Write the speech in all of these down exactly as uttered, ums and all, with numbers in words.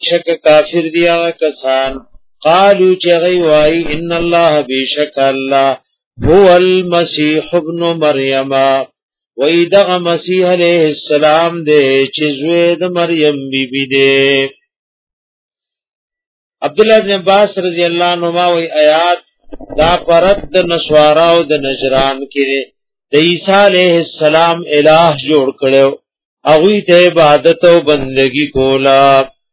شک کافر دی هغه کسان قالو چغی وای ان الله بیشک الله هو المسیح ابن مریم وای دغه مسیح علیہ السلام دې چې زوی د مریم بی بی دی. عبد الله بن عباس رضی الله عنهما وای آیات دا پرد د نسوارا او د نجران کې د عیسی علیہ السلام الہ جوړ کړو هغه ته عبادت او بندگی کولا.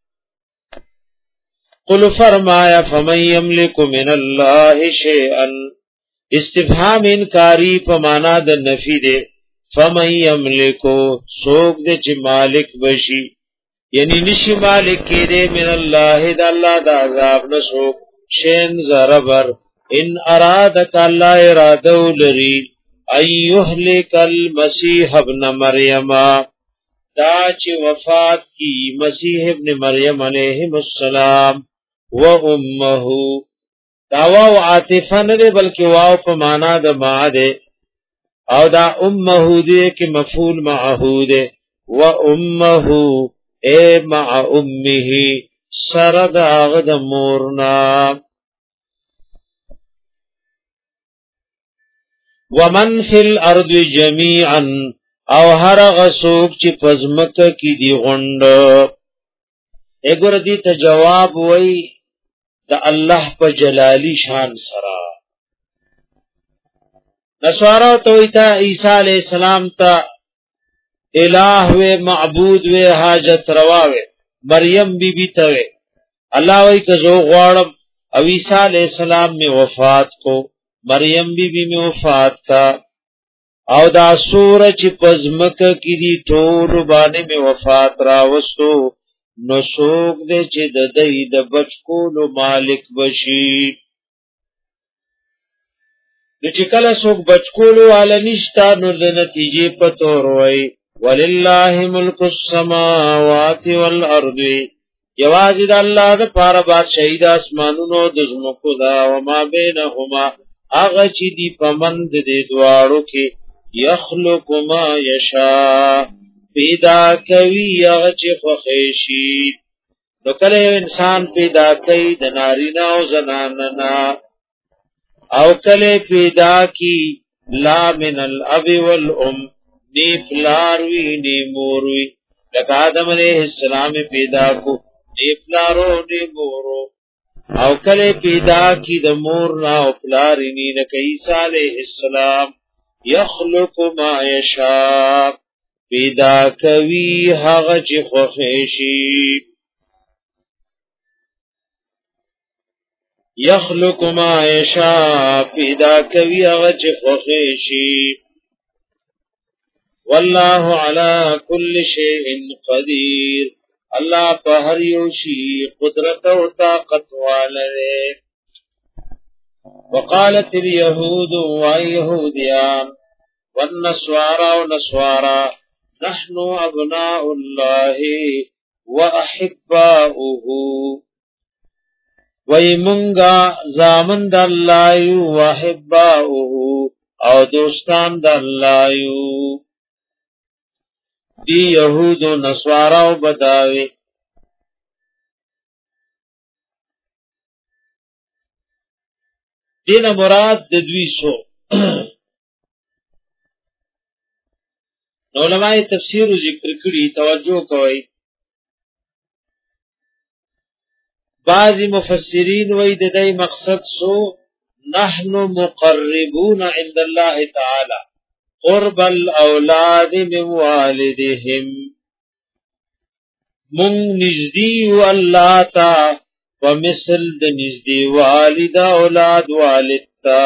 قل فرمایا فمن یملک من الله شیئا استفهام انکاری په معنا د نفی دی. فمن یملکو سوک دې چې مالک بشي یعنی نشي مالک کې دې من الله د الله د عذاب نسو شین زربر ان ارادک الله اراده لري ايهلك المسيح ابن مریم دا چې وفات کی مسیح ابن مریم علیه السلام و امه دا واو عاطفه نه بلکې واو په معنا د ما ده او دا امه دې کې مفعول معه ده و امه اے مع امه سرد اغد مورنا. ومن فی الارض جميعا او هر غسوک چې پزمک کی دی غوند اګور دې ته جواب وای د الله په جلالی شان سرا. نسوارا تو ایتا عیسی علیہ السلام تا الہ و معبود و حاجت روا و مریم بی بی ته الله وای که زو غواړم او عیسی علیہ السلام می وفات کو مریم بی بی می وفات کا او دا سوره چې پزمک کی دی ټول باندې می وفات را وستو نو سوک دې چې د دې د بچکولو مالک بشي. د چې کله سوک بچکولو والا نشتا نو د نتیجې په تور وای ولله ملک السماوات والارض یوازې د الله د پاره بادشاہي د اسمانونو د زمکو دا او ما بینهما هغه چې دی پمند دې دواړو کې یخلق ما یشاء پیدا کوي هغه چې خوښي. نو کله انسان پیدا کوي د نارینه او زنانه او کله پیدا کی لا من الاب والام نی پلاروی نی موروی لکه آدم علیہ السلام پیدا کو نی پلارو نی مورو او کله پیدا کی د مور نا او پلاری نی لکه عیسی علیہ السلام یخلق ما یشاء پیدا کوي هغه چې خوښي. یخلق ما یشاء پیدا کوي هغه چې خوښي. والله علی کل شیء قدیر الله په هر یو شی قدرت او طاقت والے. وقالت اليهود ويهوديان والنصارى ونصارى نحن ابناء الله واحباؤه وای مونږه زامن د الله یو واحباؤه او دوستان د الله یو. دی يهود او نصارا او بداوی دین مراد د دوی سو علماء تفسیر ذکر کړي توجه کوئ. بعضی مفسرین وای د دې مقصد سو نحن مقربون عند الله تعالی قرب الاولاد من والدهم من نزدی والله تا ومثل د نزدی والد اولاد والد تا.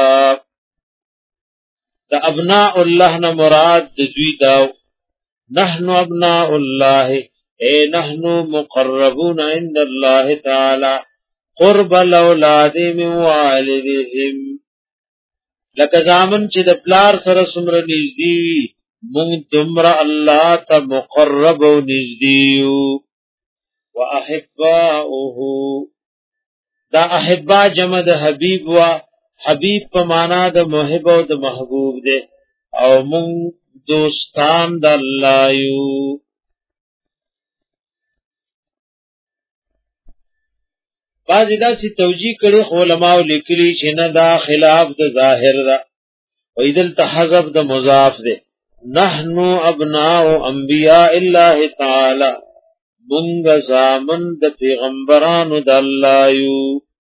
د ابناء الله نه مراد د دوی دا نحن ابناء الله اے نحن مقربون عند الله تعالی قرب الاولاد من والدهم لکه زامن چې د پلار سره څومره نږدې وي مونږ تمره الله ته مقرب او نږدې یو. واحباؤه دا احبا جمع د حبیب وا حبیب په معنا د محب او د محبوب ده او مونږ دوستان د الله یو. بعضی داسې توجیه کړي علماء لیکلي چې نه دا خلاف د ظاهر ده او دلته حذف د مضاف ده نحنو ابناء انبیاء الله تعالی مونږ زامن د پیغمبرانو د الله یو.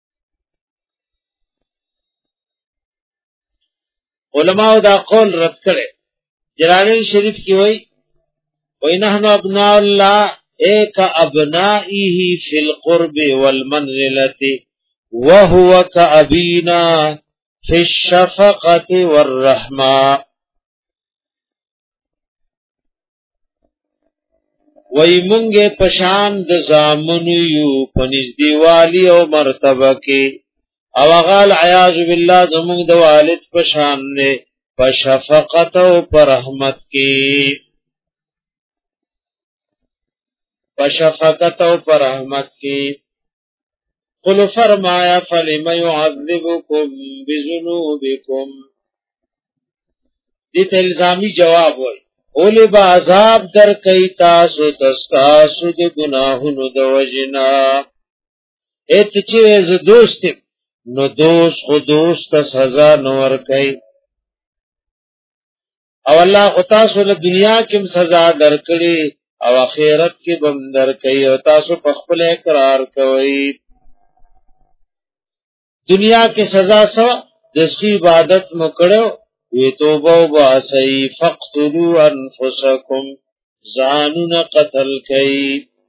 علماء دا قول رد کړي. جلالین شریف کی وای وای نحنو ابناء الله ایک ابنائه فی القرب والمنزلة وهو كأبینا فی الشفقة والرحمة. وای مونږه پشان د زامنو یو پنځ دیوالی او مرتبه کې او غال عیاذ بالله زمونږ د والد پشان نه په شفقت او پر رحمت کې په شفقت او پر رحمت کې. قل فرمایا فلم يعذبكم بذنوبكم. دې ته الزامی جواب وای اولی با عذاب در کئی تاسو تستاسو دی گناہونو دو وجنا ایت چیز دوستی نو دوست خود دوست سزا نور کئی او اللہ خود تاسو لدنیا کم سزا در کری او اخیرت کی بم در کئی او تاسو پخپل اقرار کوئی. دنیا کی سزا سوا دسخی عبادت مکڑو وی توبو باسی فقتلوا انفسکم زانون قتل کئی.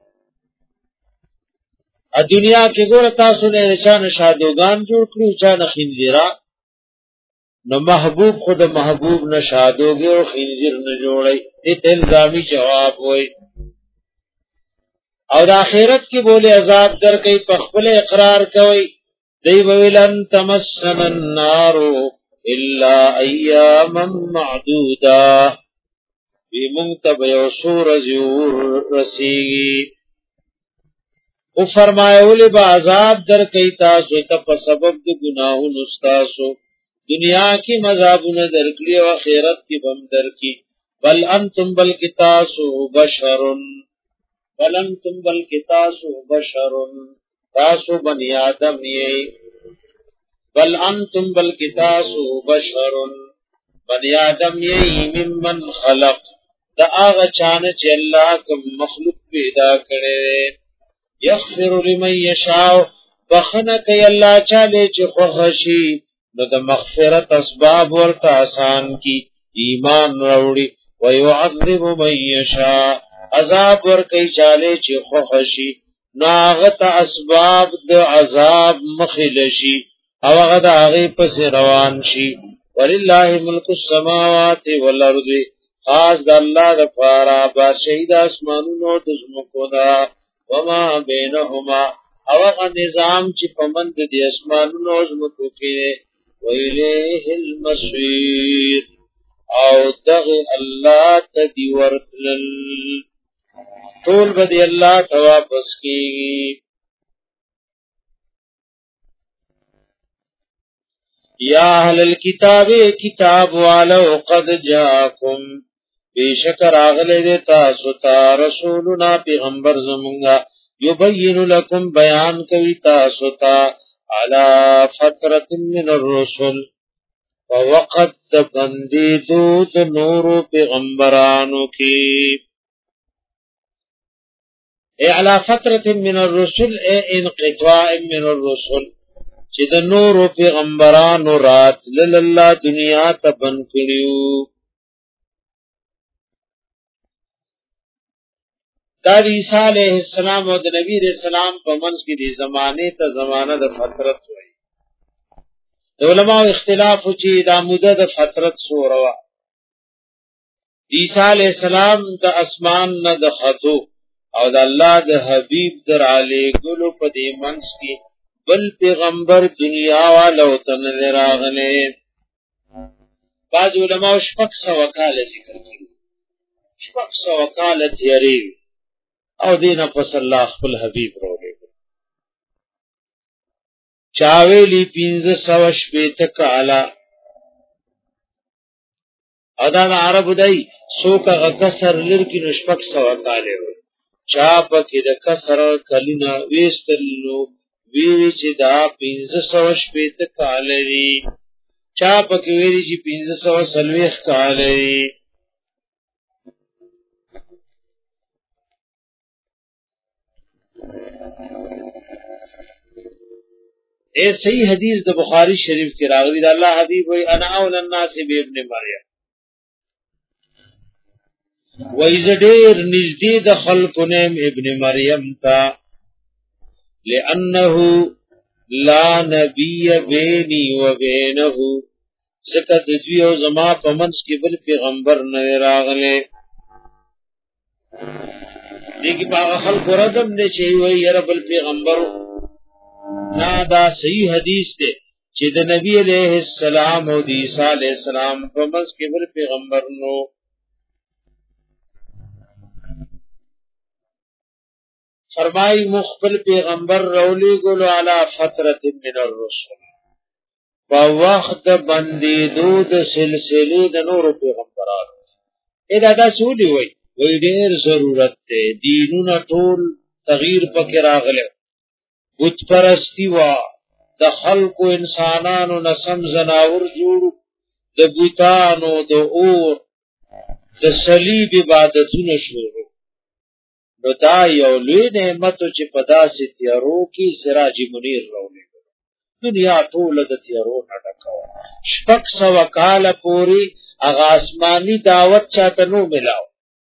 ا دنیا کې ګور تاسو نه چا شادوغان جوړ کړو چا نه خنزیرا نو محبوب خود محبوب نه شادوګي او خنزیر نه جوړي. دې الزامي جواب وای او د آخرت کې بوله عذاب در کوي په خپل اقرار کوي دی ویلن تمسن النار الا ایاما معدودا بی منتب یو سور زیور رسیگی. او فرمایولی با عذاب در کئی تاسو تا پا سبب دو گناہو نستاسو دنیا کی مذابون در کلی و خیرت کی بم در کی. بل انتم بلکی تاسو بشرن بل انتم بلکی تاسو بشرن تاسو بنی آدم یئی. بل انتم بلکی تاسو بشرن بنی آدم یئی ممن خلق دا آغا چانا چی اللہ کم مخلوق پیدا کرے. یغفر لمن یشاو بخنکی اللہ چالے چی خوخشی نو دا مغفرت اسباب ورطا آسان کی ایمان روڑی ویعذب من یشا عذاب ورکی چالے چی خوخشی ناغت اسباب دا عذاب مخلشی او غد آغی پس روان شی. وللہ ملک السماوات والارض خاص دا اللہ دا پارا بادشاہی دا اسمانونو دزمکو دا وما بینهما او غد نظام چی پمند دی اسمانونو دزمکو کے ویلیه المصیر او دغ اللہ تدی ورسلل طول بدی اللہ توابس کی. یا اہل الكتاب کتاب والو قد جاکم بیشکر آغلے دیتا ستا رسولنا پیغمبر زمونگا یبین لکم بیان کوي تاسو ته علی فترة من الرسل ووقت بندیدو د نور پیغمبرانو کی. اے علی فترة من الرسل اے انقطاع من الرسل چې د نور پیغمبرانو رات لله دنیا ته بن کړیو. دا عیسی علیہ السلام او د نبی رسول الله په منځ کې د زمانه ته زمانه د فترت وایي. د علماء اختلاف چې دا موده د فترت سوره وا. عیسی علیہ السلام د اسمان نه د خطو او د الله د حبیب در علی ګلو په دې منځ کې بل پیغمبر دنیا والو تن راغله. بعض علماء شپږ سو کال ذکر کړي شپږ سو کال تیری او دینه پس الله خپل حبیب راوړي. چاویلی پینځه سو شپږ کالا ادا عرب دای سوکا کسر لرکی نو شپږ سو کال چا پکې د کسر کلینا وېستلو ویوی چې دا پنځه سوه شپېته کاله دي چا پکې ویلي چې پنځه سوه څلوېښت کاله دي اے صحیح حدیث د بخاری شریف کې راغلی دا الله حبیب وی انا اول الناس بابن مریم وای زډیر نږدې د خلق نیم ابن مریم تا لانه لا نبی بیني و بینه زکه د دوی او زما په منځ کې بل پیغمبر نه راغله دغه په خلق ردم نشي وای رب پیغمبر نا دا صحیح حدیث ده چې د نبی علیہ السلام او د عیسی علیہ السلام په منځ کې بل پیغمبر نو فرمای مخبل پیغمبر رولی گلو علی فترت من الرسل په وخت باندې دود سلسله د نور پیغمبرانو اې دا دا سولي وای وای ډېر ضرورت ده دینونه ټول تغییر پکې راغله بت پرستی وا د خلقو انسانانو نسم زناور جوړ د بوتانو د اور د صلیب عبادتونه شروع نو دا یو لوی نعمت چې په داسې تیارو کې سراج منیر راولې دنیا ټول د تیارو نه ډکه شپږ سوه کاله پورې هغه آسماني دعوت چاته نو ملاو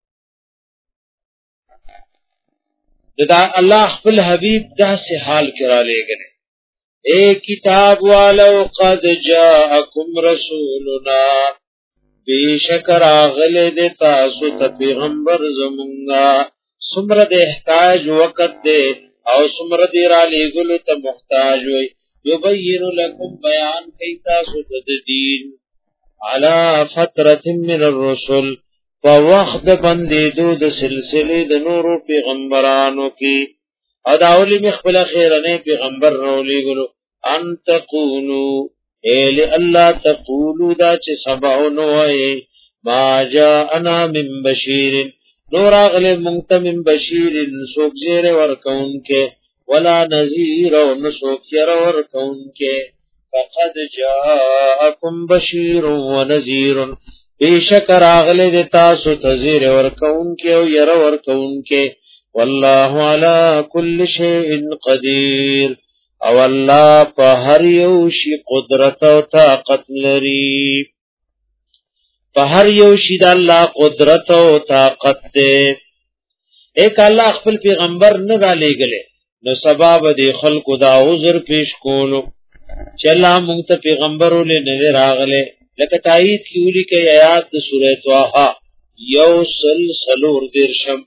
دا الله خپل حبیب داسې حال کرا لګنه اے کتاب والو قد جاءکم رسولنا بیشکر اغل د تاسو ته پیغمبر زمونږه سمره د احتاج وقت ده او سمره دی را لګلو ته محتاج وي یبین لکم بیان کوي تاسو د دین علی فترة من الرسل په وخت باندې د سلسله د نورو پیغمبرانو کې او دا اولی مخبل خیرنه پیغمبر نو لګلو ان تقولوا ایل الله تقولوا دا چې سبعون وای ما جاءنا من بشیر نور اغلی منت من بشیر سوک زیر ورکون کے ولا نذیر و نسوک یر ورکون کے فقد جاءکم بشیر و نذیر بیشکر اغلی دیتا سو تزیر ورکون کے و یر ورکون کے واللہ علا کل شیء قدیر او اللہ پا ہر یوشی قدرت و طاقت لری په هر یو شی د الله قدرت او طاقت ده ایک الله خپل پیغمبر نه را لېګلې نو سبب د خلقو دا عذر پیش کولو چې الله مونږ ته پیغمبر ولې نه راغله لکه تایید کیولې کې آیات د سوره طه یو سلسلور درشم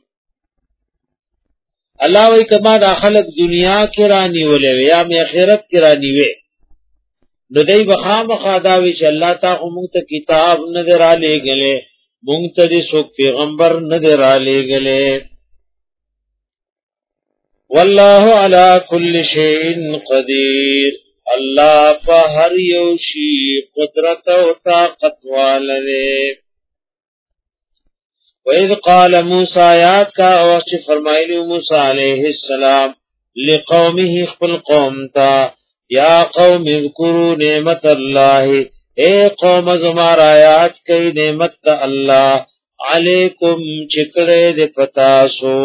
الله وی کما د خلق دنیا کې رانی ولې یا می آخرت کې رانی وې نو دای بخام خداوی چې الله تعالی مونږ ته کتاب نه درا لېګلې مونږ ته دې څوک پیغمبر نه درا لېګلې والله علی کل شیء قدیر الله په هر یو شی قدرت او طاقت والے وَإِذْ قَالَ مُوسَى یاد کا وخت فرمایلی موسی علیہ السلام لقومه خپل قوم تا یا قوم اذکروا نعمت اللہ اے قوم زمار آیات کئی نعمت دا اللہ علیکم چکڑے دے پتاسو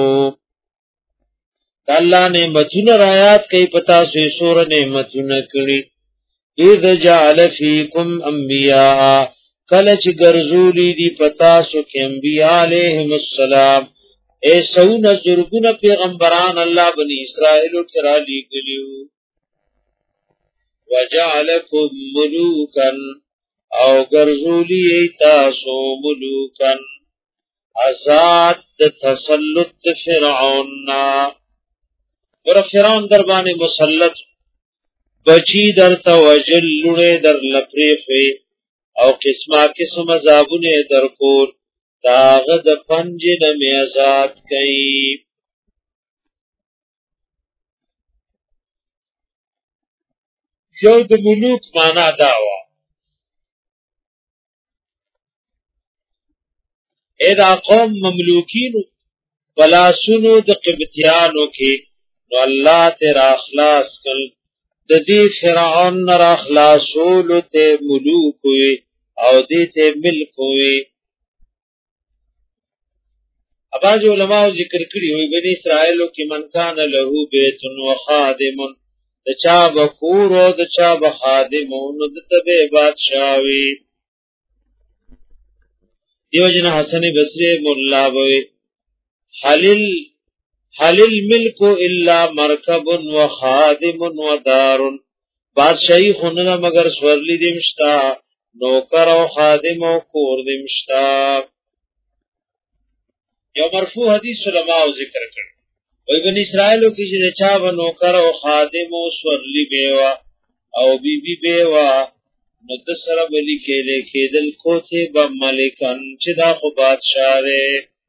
اللہ نعمتون رایات کئی پتاسو سور نعمتون کڑی اذ جعل فیکم انبیاء کلچ گرزولی دی پتاسو کی انبیاء علیہم السلام اے سون زرگون پیغمبران اللہ بنی اسرائیل ترالی گلیو وجعلکم ملوکا او گرزولی تاسو ملوکا ازاد تسلط فرعون اور فرعون دربان مسلط بچی در توجل لڑے در لپریخوی او قسمہ قسم عذابون در کور داغد پنج نمی ازاد کئی یو د ملوک مانا داوا اے دا قوم مملوکینو بلا سنو د قبطیانو کی نو الله ته را اخلاص کړ د دې فرعون را اخلاصول ته ملوک وي او دې ته ملک وي. اباظ علماء ذکر کړی وي بنی اسرائیل کې من کان له بیت و خادم د چا بکور او د چا بخادم نو د تبه بادشاہوي. دیو جن حسن بصری مولا وي حلل حلل ملک الا مرکب و خادم و دار بادشاہی خوننا مگر سورلی دمشتا نوکر او خادم او کور دمشتا. یو مرفوع حدیث علماء ذکر کړي وای بنی اسرائیلو کې چې چا و نوکر او خادم او سورلی بیوا او بی بی بیوا نو د سره بلی کېله کېدل کوته به ملکان چې دا خو بادشاہ دی.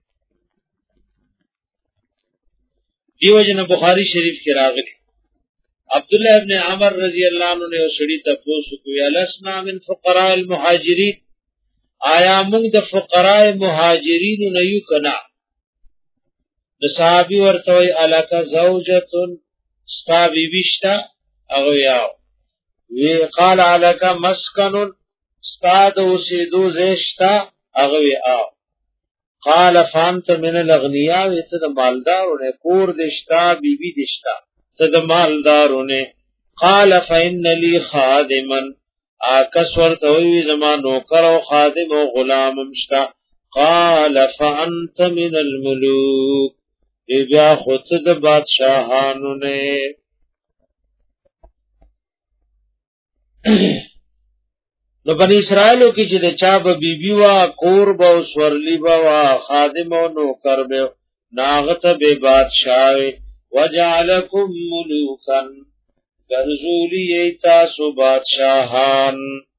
دیو جن بخاری شریف کې راغلی عبد الله ابن عمر رضی الله عنه نے سړی ته پوښتنه کوي الاسنا من فقراء المهاجرین آیا موږ د فقراء مهاجرین نه یو کنا؟ د صحابي ورته وی الکا زوجتن ستا بیبشتا هغه یاو وی قال الکا مسکن ستا د اوسېدو زیشتا هغه یاو قال فانت من الاغنیاء ته د مالدارونه کور دشتا بیبي دشتا ته د مالدارونه. قال فإن لي خادما اکس ورته وی زما نوکر او خادم او غلام مشتا. قال فانت من الملوک بیا خود د بادشاہانو نه. نو بنی اسرائیلو کې چې د چا به بیبي وا کور به سورلی به وا خادم او نوکر به ناغته به بادشاہ وجعلکم ملوکا ګرځولی تاسو بادشاہان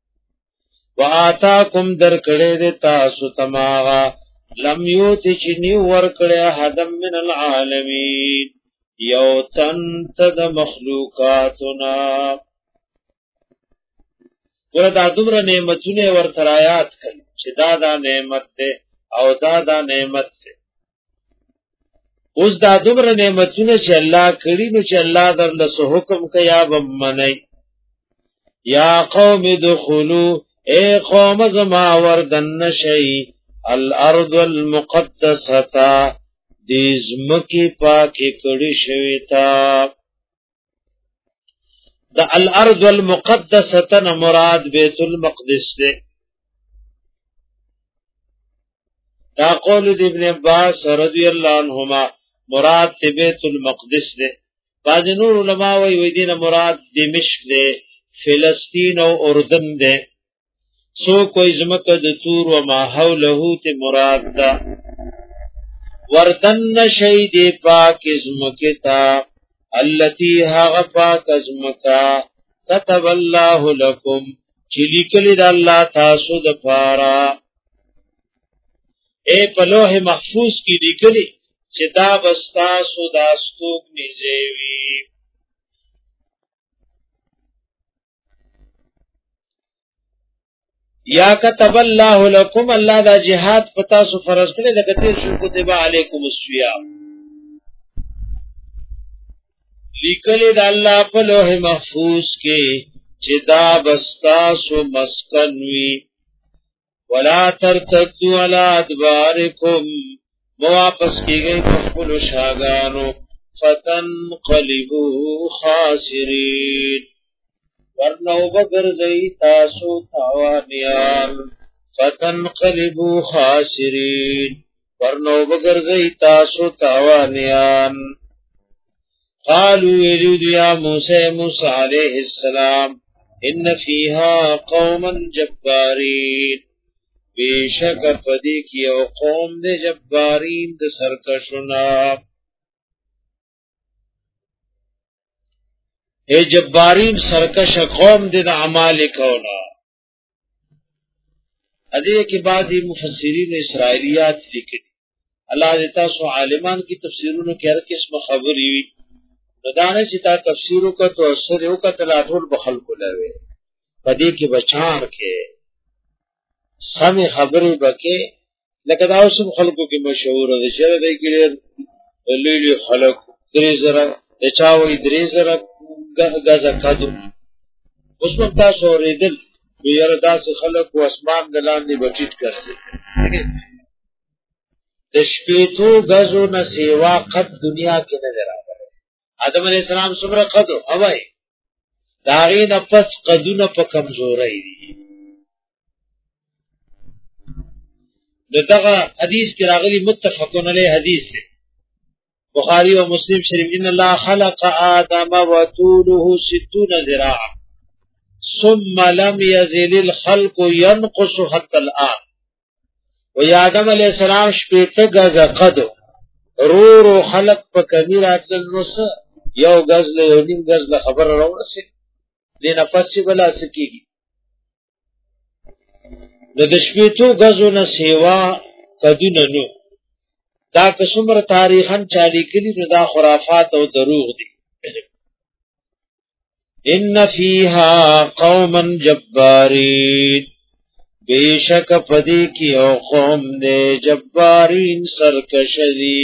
وآتاکم درکړې د تاسو تماغا لم یوت چنی ورکړې حدم من العالمین یو تن تد مخلوقاتنا. وردا دومره نعمتونه ورته آیات کړي چې دا دا نعمت ده او دا دا نعمت ده. اوس دا دومره نعمتونه چې الله کړي نو چې الله درله سو حکم کیا بمنای یا قوم ادخلوا اے قوم زما وردن شی الارض المقدسه دې زمکه پاکه کړي شوی تا. دا الارض المقدسه مراد بیت المقدس ده. دا قول ابن عباس رضی اللہ عنہما مراد بیت المقدس ده. بعض نور علماء وی وی دین مراد دمشق ده فلسطین او اردن ده. سو کوئی زمکه د تور و ما حوله ته مراد ده. وردن شهید پاک زمکه تا التي هغه پاک ازمکا كتب الله لكم چې لیکلی د الله تاسو د پاره اے په لوح محفوظ کې لیکلی چې دا بستا سو داستوک نيځوي. یا كتب الله لكم الله دا جهاد پتا سو فرض کړي لکه تیر شو کتب علیکم الصیام لیکلی د الله په لوح محفوظ کې چې دا بستا سو مسکن وی. ولا ترتدوا على ادبارکم واپس کیږي په خپل شاګانو فتنقلبوا خاسرین ورنو بغرزئی تاسو تاوانیان فتنقلبوا خاسرین ورنو بغرزئی تاسو تاوانیان. قالوا يريد يا موسى موسى عليه السلام ان فيها قوما جبارين بیشک پدی کی او قوم دے جبارین دے سرکشنا. اے جبارین سرکش قوم دے دا اعمال کونا. ادیه کی بعضی مفسرین اسرائیلیات لکھے اللہ دیتا سو عالمان کی تفسیرونو کی ہر قسم خبری وی ندانے چتا تفسیروں کا تو اثر یو کا تلاټول بخل کو لوي پدې کې بچان کې سم خبرې بکې لکه دا اوس خلکو کې مشهور دي چې دې کې لولي خلک درې زره چا وې درې زره غزه کدو اوس په تاسو ورېدل ویره داسې خلک او اسمان دلاندې بټیټ کړي د شپېتو غزو نه سیوا قد دنیا کې نه راغله آدم علیہ السلام څومره قدو اوای داغې نه پس قدونه په کمزوري دي دغه حدیث کې راغلي متفقون علیه حدیث دی بخاری او مسلم شریف ان الله خلق آدم وطوله ستون ذراعا ثم لم يزل الخلق ينقص حتى الآن و یا آدم علیہ السلام شپیته غزه قدو رو رو خلق په کمی راتل نو یو غز له یو نیم غز له خبر راوړسي دینه پسې بلا سکیږي د شپیتو غزو نه سیوا کدونه نو دا کومره تاریخن چالي کلی نو دا خرافات او دروغ دي ان فیها قوما جبارین بیشک پدی کی او قوم دے جبارین سرکشدی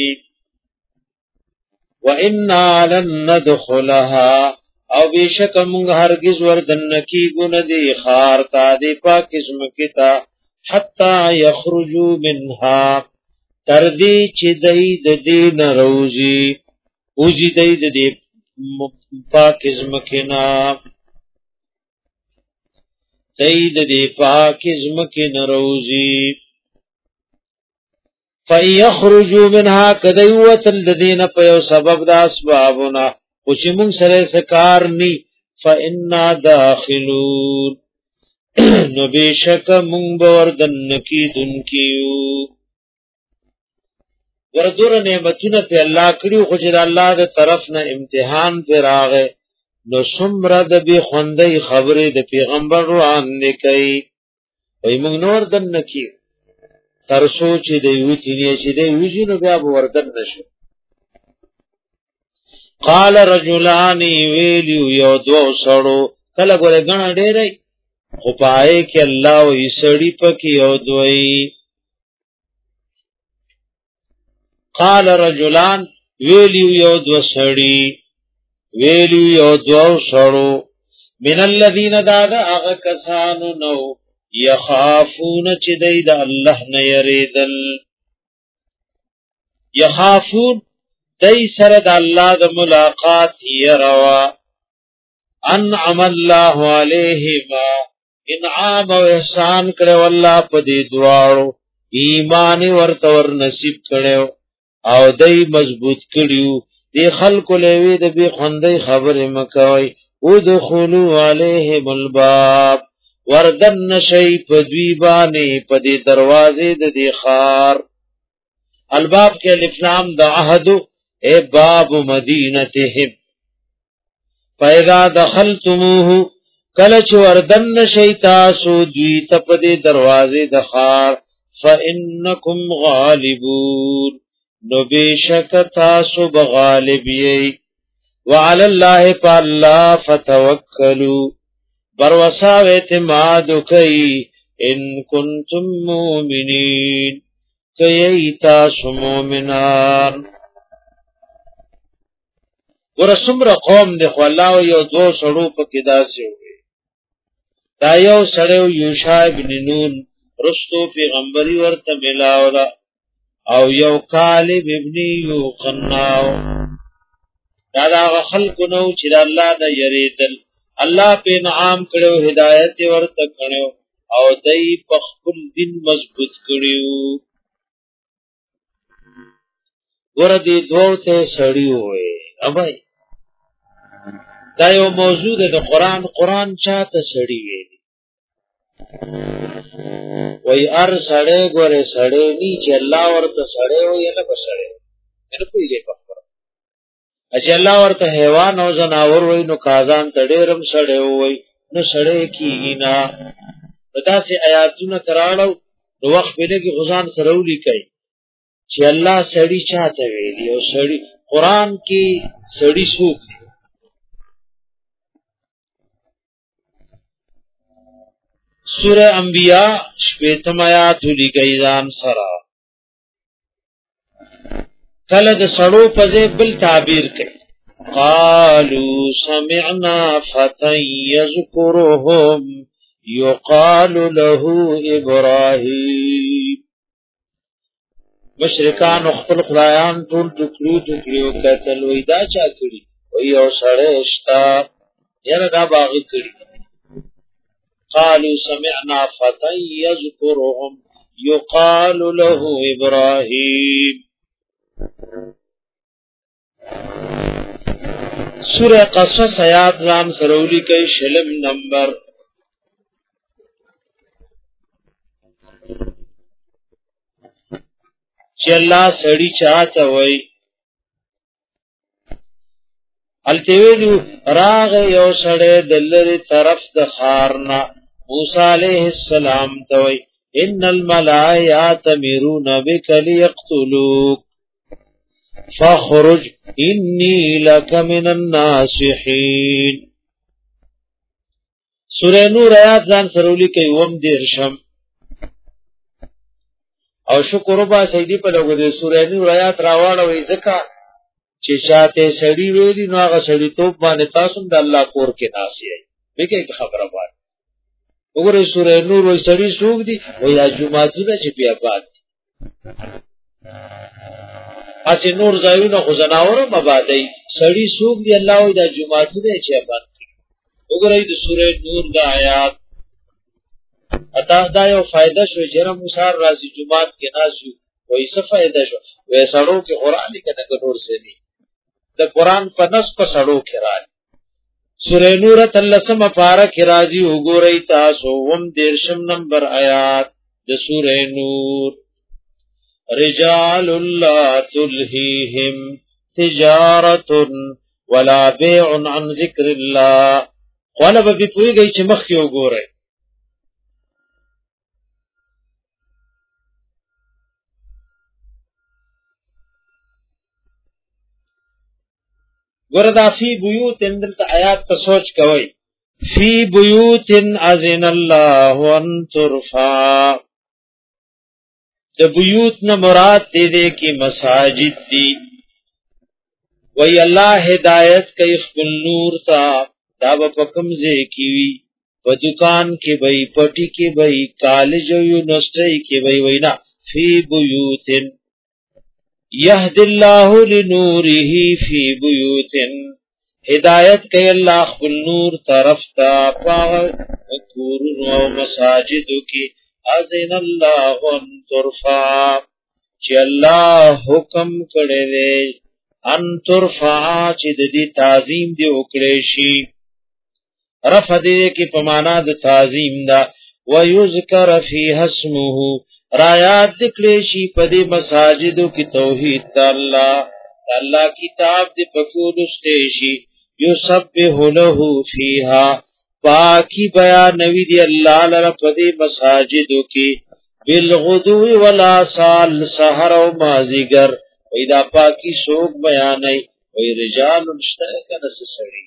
و انا لن ندخلها او بیشک مونږ هرگز وردن کی ګون دی خار تا دی پاکسم کتا حتا یخرجوا منها تردی چې دای د دین روزی اوزی دای د دی پاکسم کنا تید دی پاکزم کی نروزی فیخرجو منها کدیوتل دین پیو سبب دا اسبابنا خوچی منگ سرے سکار نی فإنا داخلون نو بیشک منگ بوردن کی دن کیو وردور نعمتون پی اللہ کریو خوچی دا اللہ دا طرف نا امتحان پی راغے نو سمره د بی خوندې خبرې د پیغمبر روان نکي وای موږ نور دن نکی تر سوچ دی وتی نه چې دی وځي نو بیا وردن نشو قال رجلان ویلو یو دو سړو کله ګره غنا ډېرې خو پای کې الله وې سړی پکې یو دوی قال رجلان ویلو یو دو سړی ویلی یو دو سړو من الذین دادا هغه کسانو نو یخافون چې دای د الله نه یریدل یخافون دای سره د الله د ملاقات یروا انعم الله علیهما انعام او احسان کړو الله په دې دواړو ایمان ورته ور نصیب کړو او دای مضبوط کړیو دی خلق لوی د بی خوندې خبره مکوي او دخلوا علیهم الباب وردن نشی په دوی باندې په دې دروازې د دی خار الباب کې الف لام د عهد اے باب مدینتهم فاذا دخلتموه کله چې وردن نشی تاسو دوی ته په دې دروازې د خار فانکم غالبون نو بیشک تاسو بغالب یی وعلى الله فالله فتوکلوا بروسا اعتماد کوي ان کنتم مؤمنین کوي تاسو مؤمنان ورسمره قوم د خو الله یو دو سړو په کې داسې وي دا یو سړیو یوشع ابن نون رستو پیغمبري ورته ملاوله او یو کالب ابن یو قناو دا دا خلق نو چې الله د یریدل الله په انعام کړو هدایت ورته کړو او دای په خپل دین مضبوط کړو ور دي دوته سړی وې ابای دا یو موضوع ده د قران قران چاته سړی وې وای ار سړی ګوره سړی ني چې الله ورته سړی وې نه بسړی نه کوي په خبره چې الله ورته حیوان او زناور وې نو کازان تډېرم سړی وې نو سړی کیږي نه دا سي آیاتونه تراړو نو وخت په لګي غزان سره ولیکي چې الله سړی چاته ویلی او سړی قران کې سړی څوک دی سورہ انبیاء شپیتم آیات لیکي ځان سره کله د سړو په ځای بل تعبیر کوي قالوا سمعنا فتى يذكرهم يقال له ابراهيم. مشرکان خپل خدایان ټول ټوکړي ټوکړي وکتل وای دا چا کړی وای او سره شتا یره دا باغ کړی. قالوا سمعنا فتى يذكرهم يقال له ابراهيم. سورہ قصص آیات رام سرولی کئی شلم نمبر چی اللہ سڑی چاہتا ہوئی التویدو راغ یو سڑے دلر طرف دخارنا موسیٰ علیہ السلام توئی ان الملائیات میرون بک لیقتلوک فخرج انی لک من الناصحین. سورہ نور آیات ځان سرولی کوي وم دیرشم او شکر با سیدی په لګو دې سورہ نور آیات راواړه وې ځکه چې شاته سړی ویلی نو هغه سړی توپ باندې تاسو د الله کور کې ناشې وي به خبره وایي. وګوره سورہ نور وې سړی سوق دي وې یا جمعهونه چې بیا پات اسی نور ځایونه خو زناور مبادی سړی سوق دی الله او د جمعهونه چې باندې وګورئ د سورې نور د آیات اته دا یو فائدہ شو چې موسی راځي جمعات کې ناسو وایي څه فائدہ شو وې سړو کې قران لیکنه نور څه دي د قران په نس په سړو کې راځي. سورې نور تلسم پارا کې راځي وګورئ تاسو هم دیرشم نمبر آیات د سورې نور. رجال لا تلهيهم تجارة ولا بيع عن ذكر الله. قال به پويږي چې مخ کې وګورئ وردا فی بیوت اندلت آیات ته سوچ کوي. فی بیوت اذن الله ان ترفع. د بیوت نه مراد دې دې کې مساجد دي. وی الله هدایت کوي خپل نور ته دا په کوم ځای کې وي په دکان کې وي پټي کې وي کالج او یونیورسيټي کې وي وینا فی بیوت یهد الله لنوره فی بیوت. هدایت کوي الله خپل نور طرف ته په کورونو او مساجدو کې اذن الله ان ترفع چې الله حکم کړی دی ان ترفع چې د دې تعظیم دی وکړي شي. رفع دې کې په معنا د تعظیم دا ويذكر فيها اسمه رايات دکړي شي په دې مساجدو کې توحید الله الله کتاب دې پکول شي یسبح له فيها پاکی بیانوی دی اللہ لرا پدی مساجدو کی بالغدو والآصال سحر و مازیگر وی دا پاکی سوک بیانی وی رجال نشتاکا نسسری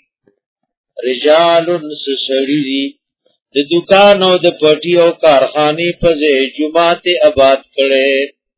رجال نسسری دی دی دکان و دی پٹی و کارخانی پزے جماعت آباد کرے.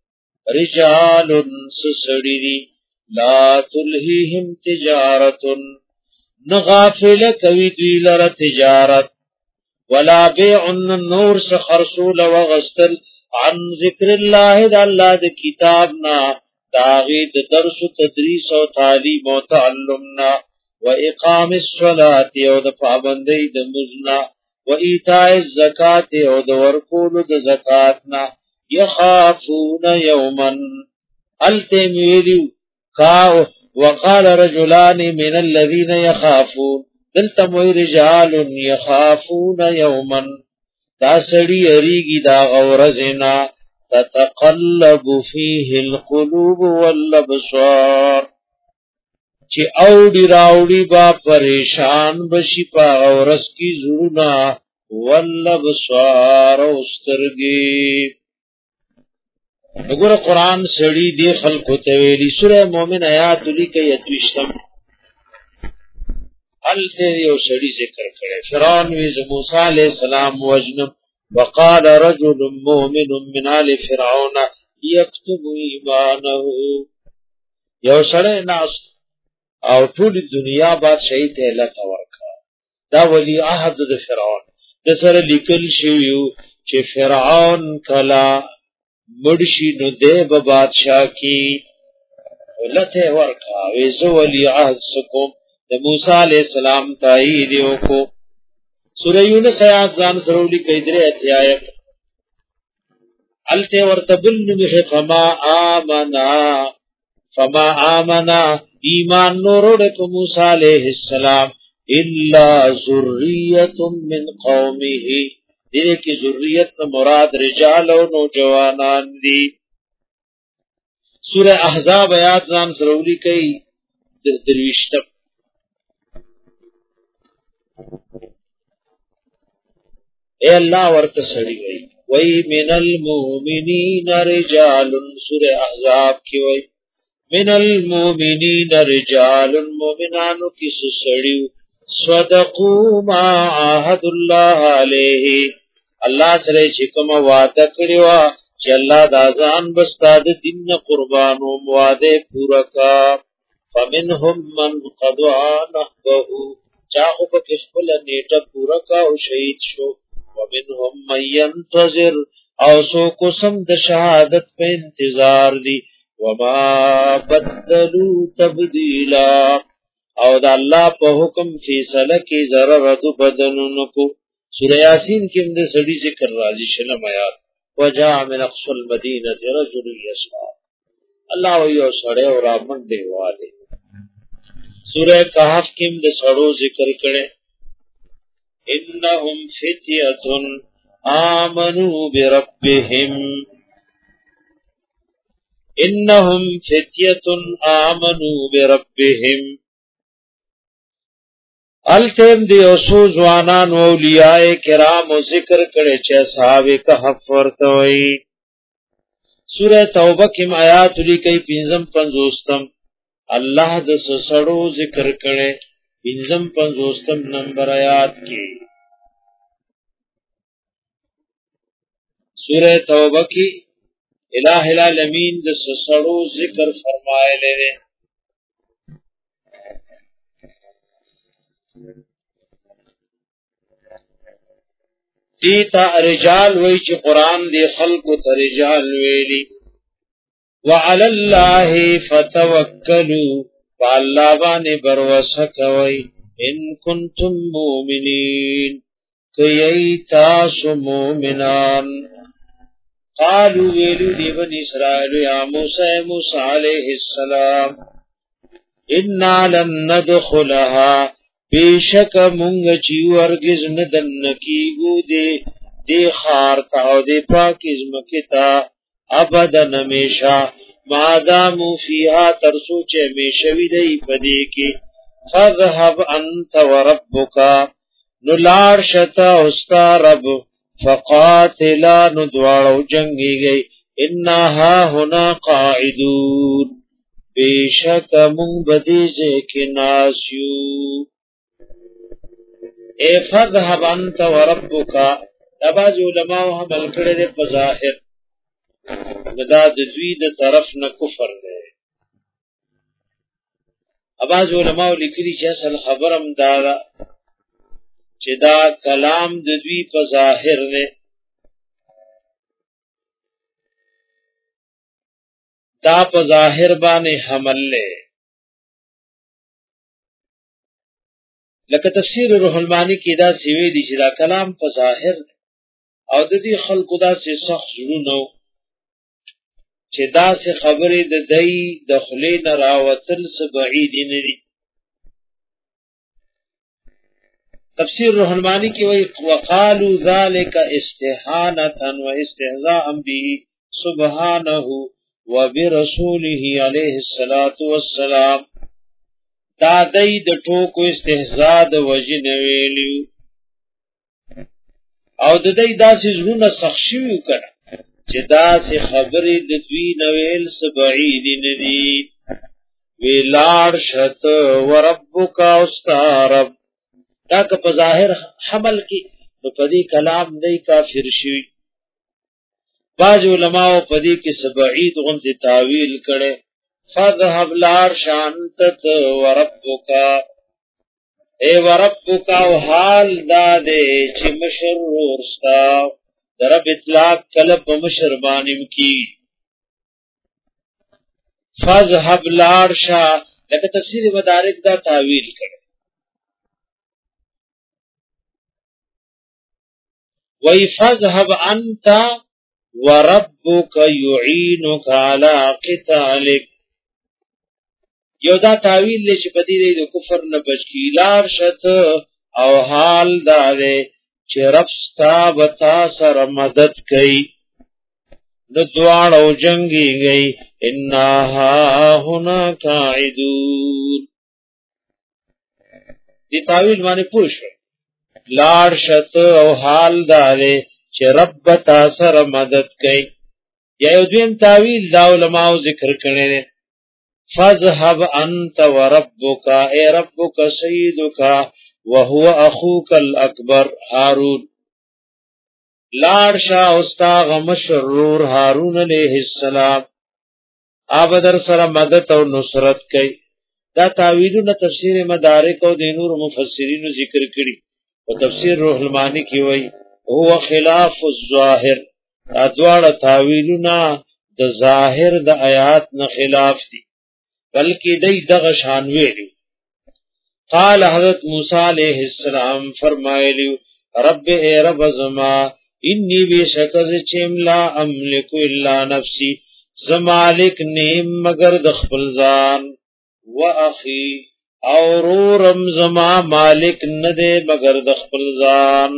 رجال نسسری دی لا تلہیہم تجارتن نغافل کوي دوی لره تجارت ولا بيع النور سخرسول وغستل عن ذکر الله د الله د کتابنا داغي د درس او تدریس او تعلیم او تعلمنا واقام الصلاه او د پابندۍ د مزنا وایتاء الزکات او د ورکول د زکاتنا يخافون يوما التميلو کا وقال رجلان من الذين يخافون دلتم رجال يخافون يوما دا سړي اریږي دا غورزنا تتقلب فيه القلوب والابصار چې اوډي راوډي با پریشان بشي په اورس کی زړونه والابصار واسترګي. وګوره قران سړي دی خلقو ته ویلي. سوره مومن آیات لیکي اتوشتم الته یو سړي ذکر کړي. فرعون وی موسی عليه السلام وجنب وقال رجل مؤمن من آل فرعون يكتب ایمانه. یو سړی ناس او ټول دنیا بادشاہي ته لته ورکا. دا ولی عهد د فرعون د سره لیکل شویو چې فرعون کلا مرشي نو دی به بادشاہ کی لته ورکا. ویزو ولی عهد سکم د موسی علیہ السلام تایید وکړو. سورہ یونس آیات ځان سره لیکي درې اتیاي الته ورتبل نمخ فما آمنا فما آمنا ایمان نورو کو موسی علیہ السلام الا ذریه من قومه دې کی ذریت مراد رجال او نوجوانان دي. سورہ احزاب آیات ځان سره لیکي درويشت اے اللہ ورته سړی وای وای من المؤمنین رجال. سورہ احزاب کی وای من المؤمنین رجال مؤمنانو کی سړی صدقوا ما عهد الله علیه الله سره چې کوم وعده کړی و چې الله د ځان بستاد دین قربانو وعده پورا کا. فمنهم من قضى نحبه چاہو په خپل نیټه پورا کا او شهید شو. ومنهم من ينتظر او سو قسم د شهادت په انتظار دي. وما بدلوا تبديلا او د الله په حکم فیصله کې ضرر د بدلونو کو. سورہ یاسین کې د سړي ذکر راځي شلم آیات وجاء من اقصى المدينه رجل يسعى الله یو سړی او رامن دی واله. سورہ کہف کې د سړو ذکر کړي انهم فتيه آمنوا بربهم انهم فتيه آمنوا بربهم التم دی اوسو ځوانان او اولیاء کرام ذکر کړي چې اصحاب کهف ورته وي. سورہ توبه کې آیات لیکي پنځم پنځوستم الله د سړو ذکر کړي پنځم پنځوستم نمبر آیات کې. سورہ توبه کې الہ العالمین د سړو ذکر فرمایلی دی. دیتا رجال وی چې قرآن دی خلقو ته رجال ویلی. وعلى الله فتوکلوا فالله باندې بروسه کوي ان کنتم مؤمنین کئی تاسو مؤمنان. قالوا ویلو دی بنی اسرائیل یا موسی موسی علیہ السلام انا لن ندخلها بیشک مونږ چې ورګز نه دنکیګو دی دی خار تا او دی پاکیز مکتا ابدن همیشا مادامو فیها ترسو چه همیشوی دی پدی کی. فذهب انت وربک نلار شتا استا رب فقاتلا ندوارو جنگی گئی انا ها هنا قاعدون بیشک مونږ بدیزه کې ناسیو. اے فذهب انت وربک دا باز علماء حمل کړي دي په ظاهر دا د دوی د طرف نه کفر دی. اباز علماء لیکلي چې اصل خبرم دا چې دا کلام د دوی په ظاهر نه دا په ظاهر باندې حمل له لکه تفسیر روح المانی کې دا سیوی دي چې دا کلام په ظاهر او د دې خلقو دا سه سخت زړونو چې دا سه خبره د دای دخلې نه راوتل څه بعید نه دي. تفسیر روح المانی کې وایي وقالو ذالک استهانه و استهزاء به سبحانه وبرسوله علیه الصلاۃ والسلام. دا دای د ټوکو استهزاء د وجه ویلیو او د دای داسې زړونه سخشي وکړه چې داسې خبرې د دوی نویل سبعید ندی. ویلار شت وربک استرب دا که په ظاهر حمل کې نو په دې کلام نه کافر شي. بعض علماء په دې کې سبعید غنځ تعویل کړي فذهب لار شانتت وربکا اے وربکا و حال دادے چی مشر ورستا درب اطلاق کلب مشر بانم کی فذهب لار شا لکه تفسیر مدارک دا تعویل کرے وی فذهب انت وربک یعینک علی قتالک یو دا تعویل لشی پدی دی دو کفر نبچکی لار شت او حال دارے چی رفستا بتا سر مدد کئی ندوار او جنگی گئی انہا ہنا قاعدون دی تعویل مانے پوش لار شت او حال دارے چی رب بتا سر مدد کئی یا یو دویم تعویل دا علماء ذکر کرنے فذهب انت وربك اے ربك سيدك وهو اخوك الاكبر هارون لار شاہ استاغ مشرور هارون علیہ السلام آبدر سر مدد او نصرت کئی دا تعویلون تفسیر مدارک او دینور مفسرین ذکر کری و تفسیر روح المانی کی وئی هو خلاف الظاہر دا دوار تعویلون دا ظاہر دا آیات نا خلاف دی بلکہ دی دغ شانوے لیو قال حضرت موسیٰ علیہ السلام فرمائے لیو رب اے رب زما انی بے شکز چیم لا املکو الا نفسی زمالک نیم مگر دخپل زان و اخی اورورم زما مالک ندے مگر دخپل زان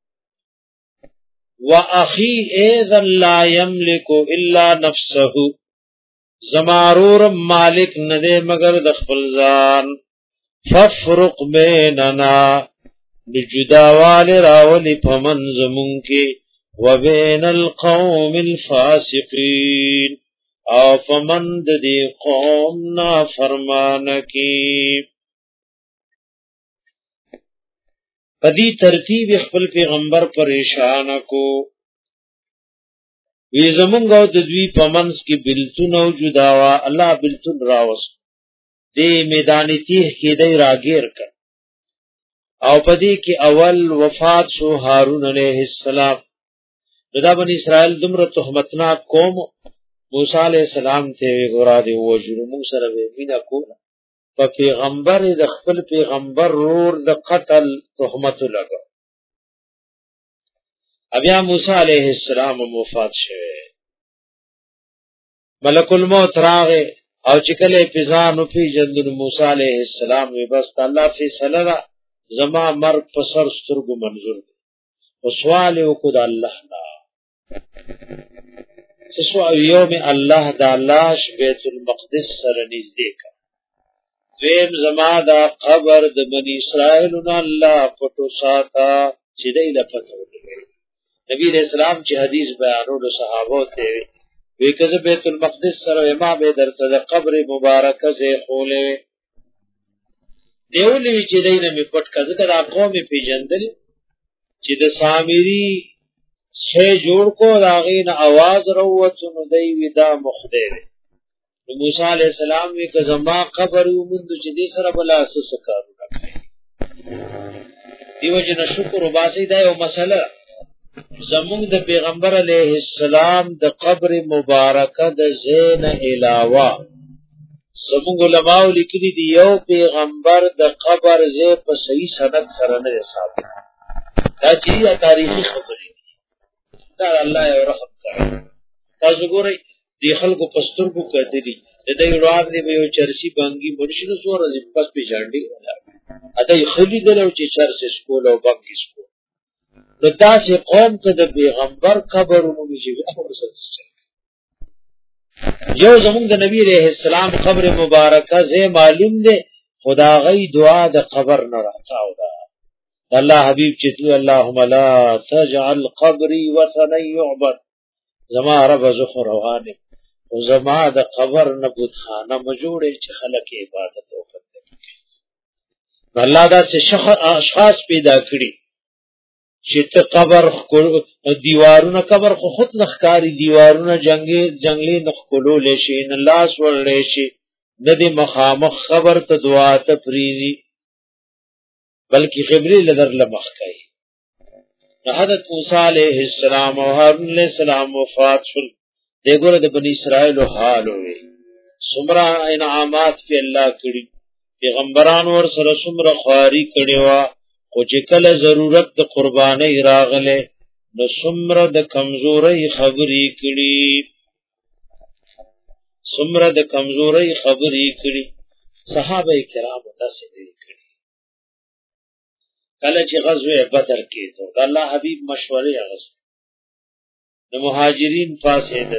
و اخی ایذن لا یملکو الا نفسہو زمارور مالک ندے مگر دخپل زان ففرق بیننا لجداوال راولی پمن زمون کے وبین القوم الفاسقین او پمن دی قوم نا فرمانکی پدی ترتیب خپل پیغمبر پریشان کو وی زمونږ او د دوی په منځ کې بلتون او جداوا الله بلتون راوست دې میدان تیه کې دی راګیر کړ او پدې کې اول وفات شو هارون علیہ السلام دا بنی اسرائیل دمر تهمتنا قوم موسی علیہ السلام ته ګورا دی وجو موږ سره وینا کوله په پیغمبر د خپل پیغمبر رور د قتل تهمت لګا ابیا موسی علیہ السلام وفات شوه ملک الموت راغه او چکله پیزانو پی جندن موسی علیہ السلام وی بس الله فیصله زما مرگ پسر سترګو منظور دی او سوال وکړ الله نا سسو یوم الله د لاش بیت المقدس سره نږدې کا دویم زما دا قبر د بنی اسرائیل نو الله پټو ساته چې دای له پته نبی رسول الله چې حدیث بیانولو صحابه ته وی کزه بیت المقدس سره ما به درته د قبر مبارکه زه خولې دیولې چې دینه می پټ کړه دا قوم پیجندل چې د سامری څه جوړ کو راغین आवाज وروت نو دی ودا مخدره نو موسی علی السلام وی کزه ما قبر ومند چې دې سره بل اساس کارو راکړي دیو جن شکر وباسي دا یو مسله زمونږ د پیغمبر علیه السلام د قبر مبارکه د زین علاوه زمونږ علماء لیکلي دی یو پیغمبر د قبر زې په صحیح سند سره نه حساب دا چې تاریخي خبرې دا الله یو رحم کوي تاسو ګورئ دی خلکو پسترګو کړي دي د دې وړاندې دی یو چرسی بانګي مرشد سو راځي پس په ځانډي اته خلی دلو چې چرس سکول او بانګي سکول نو تاسو قوم ته د پیغمبر قبرونو کې اورسل یو زمونږ د نبی رحم السلام قبر مبارکه زې معلوم دی خدا غي دعا د قبر نه راځاو دا الله حبيب چې اللهم لا تجعل قبري وثنا يعبد زما رب زخر روانه او زما د قبر نه بوت خانه مجوړې چې خلک عبادت وکړي الله دا څه اشخاص پیدا کړی چې ته قبر دیوارونه قبر خو خود نخکاری دیوارونه جنگي جنگلي نخکلو لشي نه لاس ورلې شي نه دې مخامخ خبر ته دعا ته فریزي بلکې خبري لدر لمخ کوي حضرت موسی علیہ السلام او هارون علیہ السلام وفات شول دغه د بنی اسرائیل حال وي سمرا انعامات په الله کړی پیغمبران ور سره سمرا خواري کړي وا خو چې کله ضرورت د قرباني راغله نو سمرا د کمزوري خبري کړي سمرا د کمزوري خبري کړي صحابه کرام تاسو دې کړي کله چې غزوه بدر کې ته الله حبيب مشورې اغست د مهاجرین پاسې ده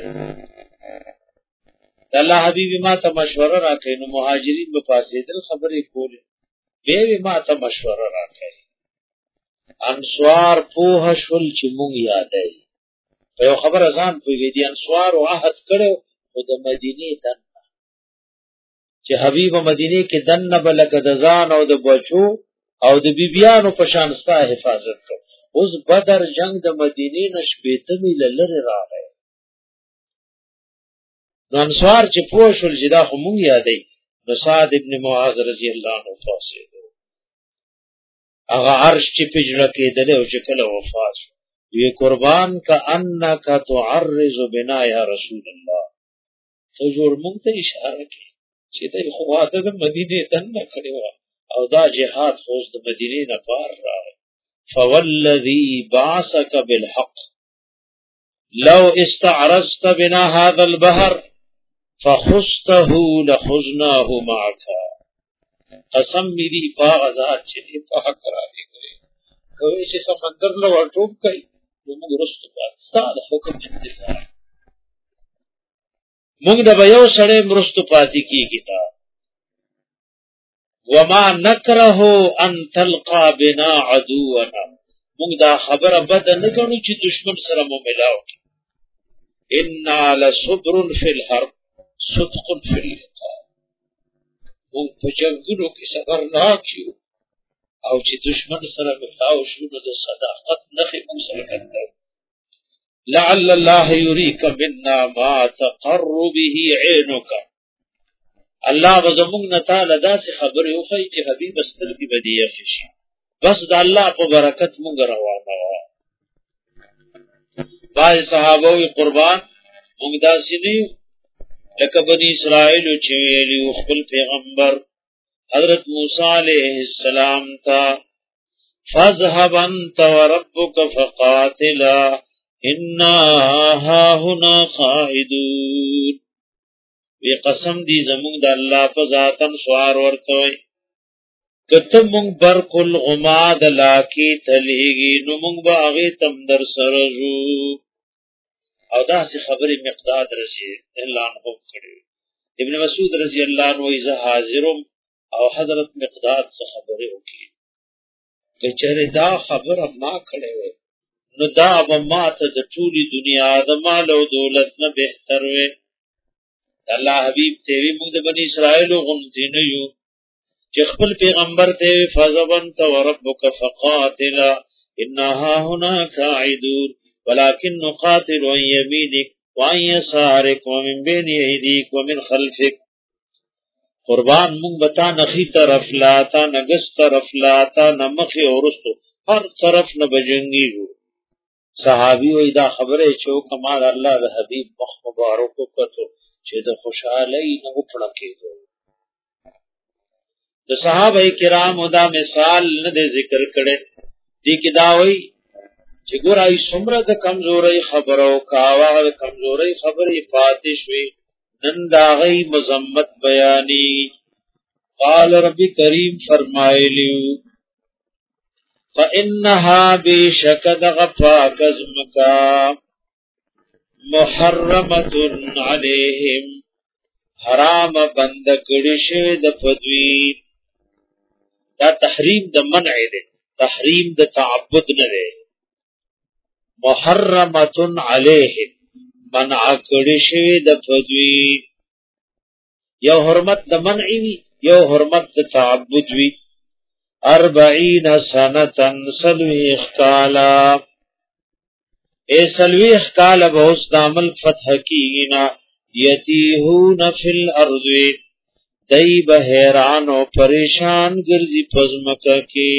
الله حبيب ما ته مشوره راکړي نو مهاجرین په پاسې ده خبرې کولې به ما ته مشوره راکړي انصار په شول چې مونږ یادای په یو خبر ازان په دې انصار او عهد کړو او د مدینه دن چې حبيب مدینه کې دن بلک د ځان او د بچو او د بیبیانو په شان ستا حفاظت کو اوس بدر جنگ د مدینې نشبېته می لری راغی نو انصار چې پوښول چې دا خو مونږ یادې نو سعد ابن معاذ رضی الله عنه تاسو هغه عرش چې پجړه کېدل او چې کله وفات وی قربان کا انک تعرض بنا یا رسول الله تو جوړ مونږ ته اشاره کوي چې ته خو واده د مدینې دنه کړو او دا جهاد خوز د مدینه نه پار راغی فوالذي بعثك بالحق لو استعرضت بنا هذا البحر فخسته لخزناه معك قسم دې په ذات چې دې په حق راغی کوي چې سمندر له ورټوب کوي نو موږ رسول الله حکم انتظار موږ د یو سړی مرستو پاتې کیږي تا وما نکره ان تلقى بنا عدونا موږ دا خبره بد نه غنو چې دشمن سره مو ملاو ان لصبر في الحرب صدق في اللقاء موږ په جنگونو کې صبر راکیو او چې دشمن سره ملاو شو نو د صداقت نخې موږ سره کړو لعل الله يريك منا ما تقر به عينك الله وزمون تعالی داسې خبره وخی چې حبیب استر کی بدیه شي بس د الله په برکت مونږ روانه و بای صحابه قربان مونږ داسې نه لکه بنی اسرائیل چې ویلي خپل پیغمبر حضرت موسی علیہ السلام تا فذهب انت وربك فقاتلا انا ها هنا قاعدون وی قسم دی زمونږ د الله په ذاتم سوار ورکوي کته مونږ بر کل غماد لاکی تلیږي نو مونږ باغې تم در سره جو او دا سي خبره مقداد رضی الله عنه کړي ابن مسعود رضی الله عنه ایزه حاضرم او حضرت مقداد څخه خبره وکړي کچره دا خبره ما کړې وي نو دا به ما ته د ټولي دنیا د مال او دولت نه بهتر وي الله حبیب ته وی موږ د بنی اسرائیل غونډې نه یو چې خپل پیغمبر ته فزبن تو ربک فقاتلا انها هنا قاعدون ولكن نقاتل عن يمينك وعن يسارك ومن بين ايديك ومن خلفك قربان موږ بتا نخي طرف لا تا نګس طرف لا تا نمخي اورستو هر طرف نه بجنګيو صحابي وې دا خبره چې کمال الله د حبيب مخ مبارک وکړو چې د خوشحالي نه وپړه کېدو د صحابه کرامو دا مثال نه ذکر کړي دي کې دا وایي چې ګورای څومره د کمزوري خبرو کاوه د کمزوري خبرې پاتې شوي نن دا غي مذمت بیانې قال رب کریم فرمایلیو فإنها بشكد غفاك زمكا محرمة عليهم حرام بند کړي شوی د فدوی دا تحریم د منع دی تحریم د تعبد نه دی محرمة عليهم منع کړي شوی د فدوی یو حرمت د منع وی یو حرمت د تعبد وی اربعین سنتن سلویخ کالا اے سلویخ کالا بہس دامل فتح کینا یتیہون فی الارض دی بحیران و پریشان گرزی پزمکہ کی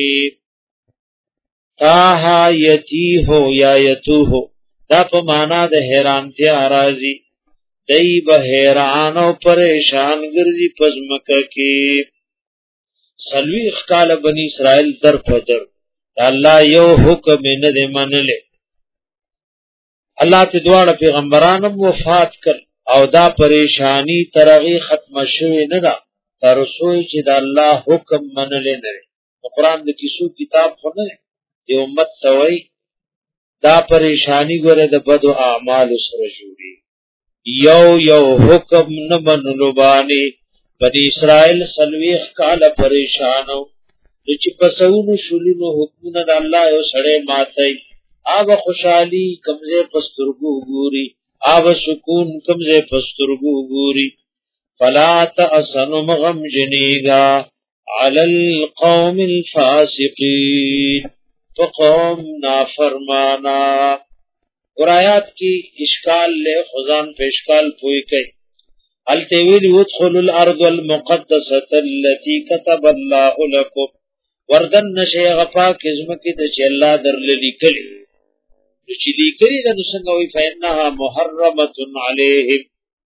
تاہا یتیہو یا یتوہو دا پا مانا دا حیرانتیا رازی دی بحیران و پریشان گرزی پزمکہ کی سلویخ کال بنی اسرائیل در پدر اللہ یو حکم ند منلے اللہ تی دوار پیغمبرانم وفات کر او دا پریشانی ترغی ختم شوی ندا ترسوی چی دا اللہ حکم منلے نرے قرآن دا کسو کتاب خوننے دی امت توئی دا پریشانی گورے دا بدو اعمال سر جوڑی یو یو حکم نمنلو بانی بنی اسرائیل سلویخ کالا پریشانو چی پسونو شلونو حکمون دا اللہ یو سڑے ماتی آب خوشحالی کمزے پسترگو گوری آب سکون کمزے پسترگو گوری فلا تأسنو مغم جنیگا علی القوم الفاسقین فقوم نافرمانا قرآیات کی اشکال لے خزان پہ اشکال پوئی کئی التویل ادخلوا الارض المقدسة التي كتب الله لكم وردن نشی غپا کزمکی دا چی اللہ در للیکلی چی لیکلی دا نسنگوی فإنها محرمت علیہم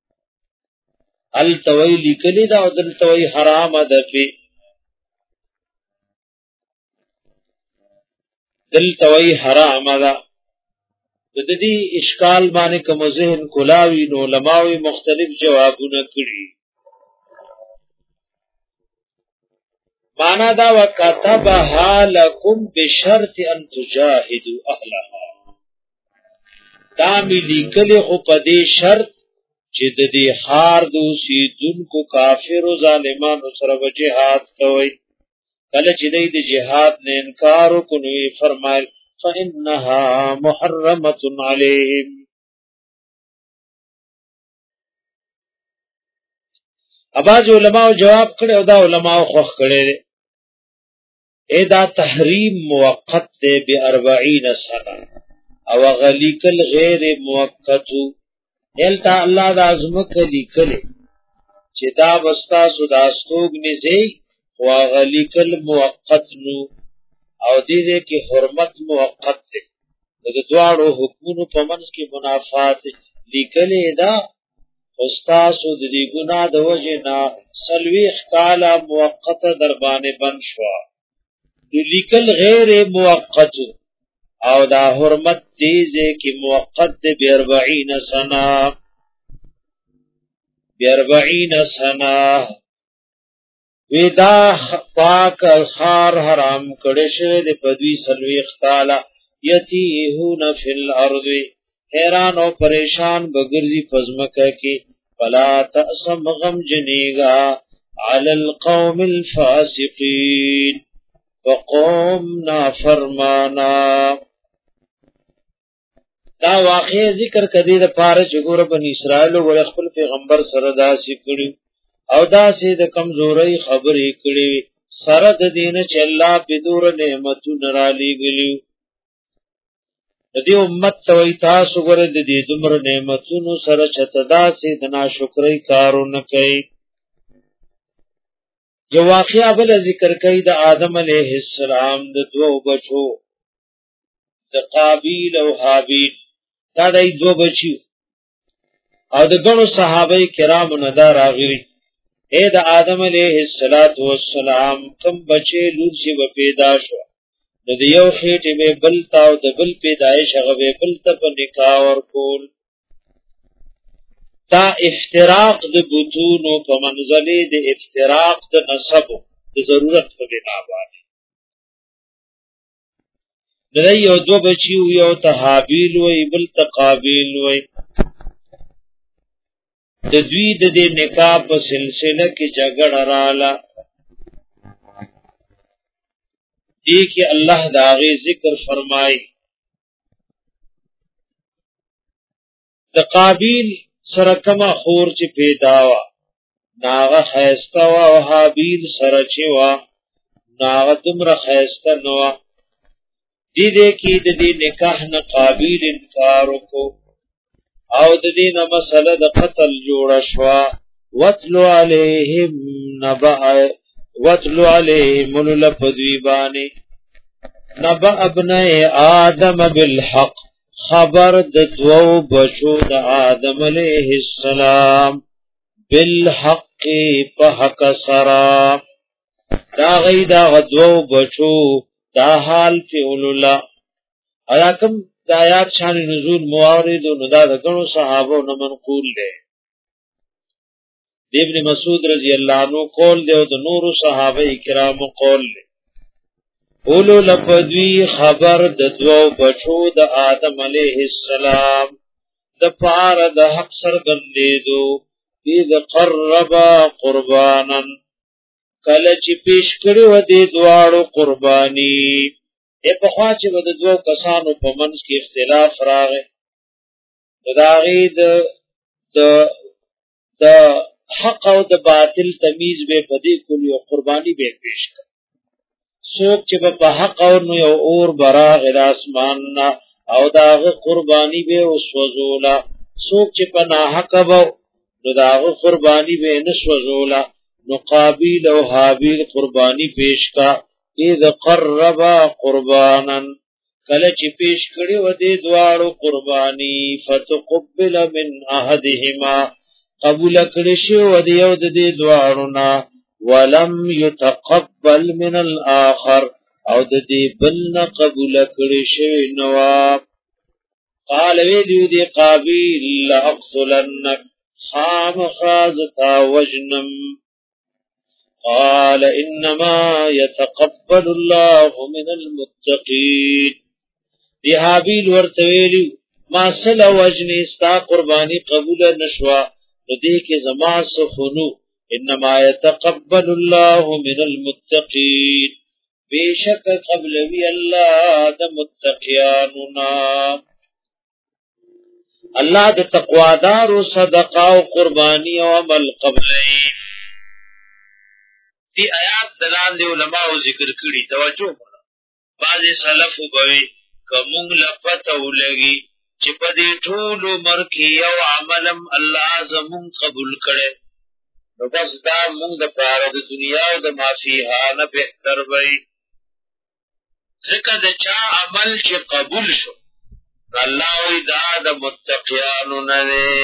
التوی لیکلی دا و دلتوی حرام دا پی دلتوی حرام دا د دې اشکال باندې کوم ذهن کلاوی نو علماوی مختلف جوابونه کړي معنا دا وکتبها لكم بشرط ان تجاهدوا اهلها دا ملي کله خو په دې شرط چې د دې خار دوسی دن کو کافر او ظالمانو سره جهاد کوي کله چې د جهاد نه انکار وکړي فرمایل فإنها محرمت علیہم اباز علماء جواب کړي او دا علماء خوخ کړي اے دا تحریم موقت دے بی اربعین سنہ او غلیکل غیر موقتو دلتا اللہ دا عظمت لیکلے چی دا بستاسو دا استوگ نزی و غلیکل موقت نو او دیدے کی حرمت موقت دے دا دوارو حکمونو پمنس کی منافات لیکلے دا استاسو دی گناہ دا وجنا سلویخ کالا موقت دربان بن شوا لیکل غیر موقت او دا حرمت دیزے کی موقت دے بی اربعین سنہ بی اربعین سنہ ویدا پاک خار حرام کڑشوے دے پدوی سلویخ کالا یتیہون فی الارض حیران و پریشان بگرزی پزمکہ کی فلا تأسم غم جنیگا علی القوم الفاسقین وقوم نافرمانا دا واقع ذکر کدی د پاره چګور بنی اسرائیل ول خپل پیغمبر سره داسې کړي او داسې د کمزوري خبرې کړي سره د دین چې الله بدور نعمتونه را لېږلي د دې امت توي تاسو ګره د دې دمر نعمتونو سره چته داسې د ناشکرۍ کارونه کوي یو واقعا بل ذکر کوي د آدم علیه السلام د دوه بچو د قابیل او حابیل دا دای دو بچی او د ګڼو صحابه کرامو نه دا راغلي اے د آدم علیه السلام کوم بچی لور چې و پیدا شو د یو خېټه به بل تا او د بل پیدایش هغه به بل ته په نکاح ور کول تا افتراق د بطونو په منزله د افتراق د نسب د ضرورت په بنا باندې د یو دو بچیو یو ته حابیل وی بل ته قابیل وی د دوی د دې نکاح په سلسله کې جګړه رااله دې کې الله دا غي ذکر فرمای د قابیل سره کما خور چې پیدا وا ناغه خيستا وا او حابیل سره چې وا ناغتم رخیستا نوا دی دے کی دی نکاح نا قابل انکارو کو او دی نا مسئلہ دا قتل جوڑا شوا وَاتْلُ عَلَيْهِمْ نَبَأَ وَاتْلُ عَلَيْهِمُ الْلَفْظِبَانِ نَبَأَ ابْنَيْ آدَمَ بِالْحَقِّ خبر د دوو بچو د آدم علیہ السلام بالحق په حق سرا دا غي دا دوو بچو دا حال فعل الله اياکم د آیات شان نزول موارد نو دا د غنو صحابو نه منقول دي ابن مسعود رضی اللہ عنہ قول دے او د نور صحابه کرام قول دے اولو لپدوی خبر د دوو بچو د آدم علیہ السلام د پار د حق سرګندیدو اذ قربا قربانا کله چې پیش کړو د دواړو قربانی ای په خوا چې د دوو کسانو په منځ کې اختلاف راغی دا غي د د حق او د باطل تمیز به پدې کلی او قربانی به پیش کړ سوک چې په حق او نو یو اور براغ د اسمان نا او داغه قربانی به وسوزولا سوک چې په ناحق به نو داغه قربانی به نسوزولا نو قابیل او حابیل قربانی پیش کا اذ قربا قربانا کله چې پیش کړي و دې دواړو قربانی فتقبل من احدهما قبول کړي شو و دې یو د دې دواړو نا ولم يتقبل من الاخر او د دې بل نه قبول کړي شو نو قال ویلو دې قابیل لاقتلنك خام خازتا وجنم قال انما يتقبل الله من المتقين دی حابیل ورته ویلو ما سل وجنی استا قربانی قبول نشوا نو دې کې زما سخنو انما يتقبل الله من المتقين بیشک قبل وی الله د متقیاننا الله د تقوادار او صدقه او قربانی او عمل قبلې دی آیات دلان دی علماء ذکر کړي توجه وکړه بعض سلف وبوي کوم لپته ولګي چې په دې ټول عمر کې یو عملم الله زمون قبول کړي نو بس دا موږ د پاره د دنیا او د مافیها نه بهتر وي ځکه د چا عمل چې قبول شو الله وی دا د متقیانو نه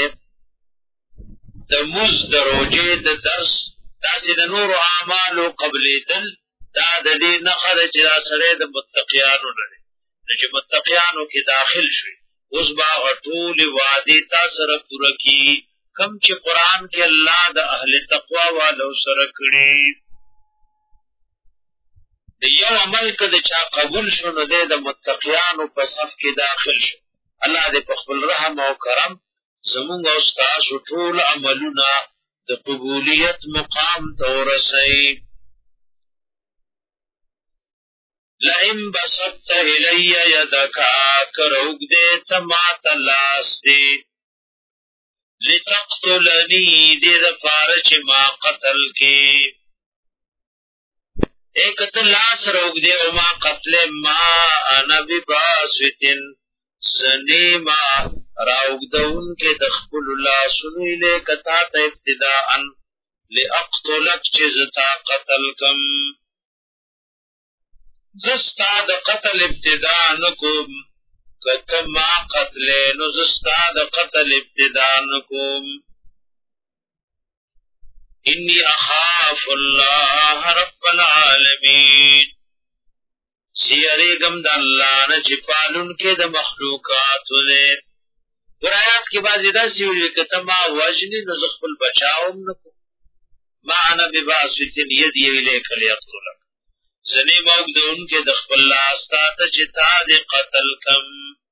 د مز دروجه د درس دا چې د نور اعمالو قبلېدل دا د دې نه خرج را سره د متقیانو نه چې متقیانو کې داخل شي اوس با غټول وعده تاسو سره پوره کی کم چې قران کې الله د اهل تقوا والو سره کړی د یو عمل کده چا قبول شو نو د متقیانو په صف کې داخل شو الله دې په خپل رحم او کرم زموږ او تاسو ټول عملونه د قبولیت مقام تورسي لئن بسطت الی یدک کروگ دے تما تلاس دے لتقتلنی دے دفارچ ما قتل کے ایک تلاس روگ دے وما قتل ما انا بباسوتن سنی ما راوگ دون کے دخبل اللہ سنوی لے کتا تا ابتداءن لأقتلک چیزتا قتل کم زستا د قتل ابتدا نکوم کتما قتل نو زستا د قتل ابتدا نکوم انی اخاف اللہ رب العالمین سیریگم دا اللہ نچپالن کے دا مخلوقاتو لے ورآیات کی بازی دا سیولی کتما وجنی نو زخبل بچاوم نکو معنا بباسوتن یدی ایلیک لیقتلک زنی موگ دو ان کے دخب اللہ استاتا چتا دے قتل کم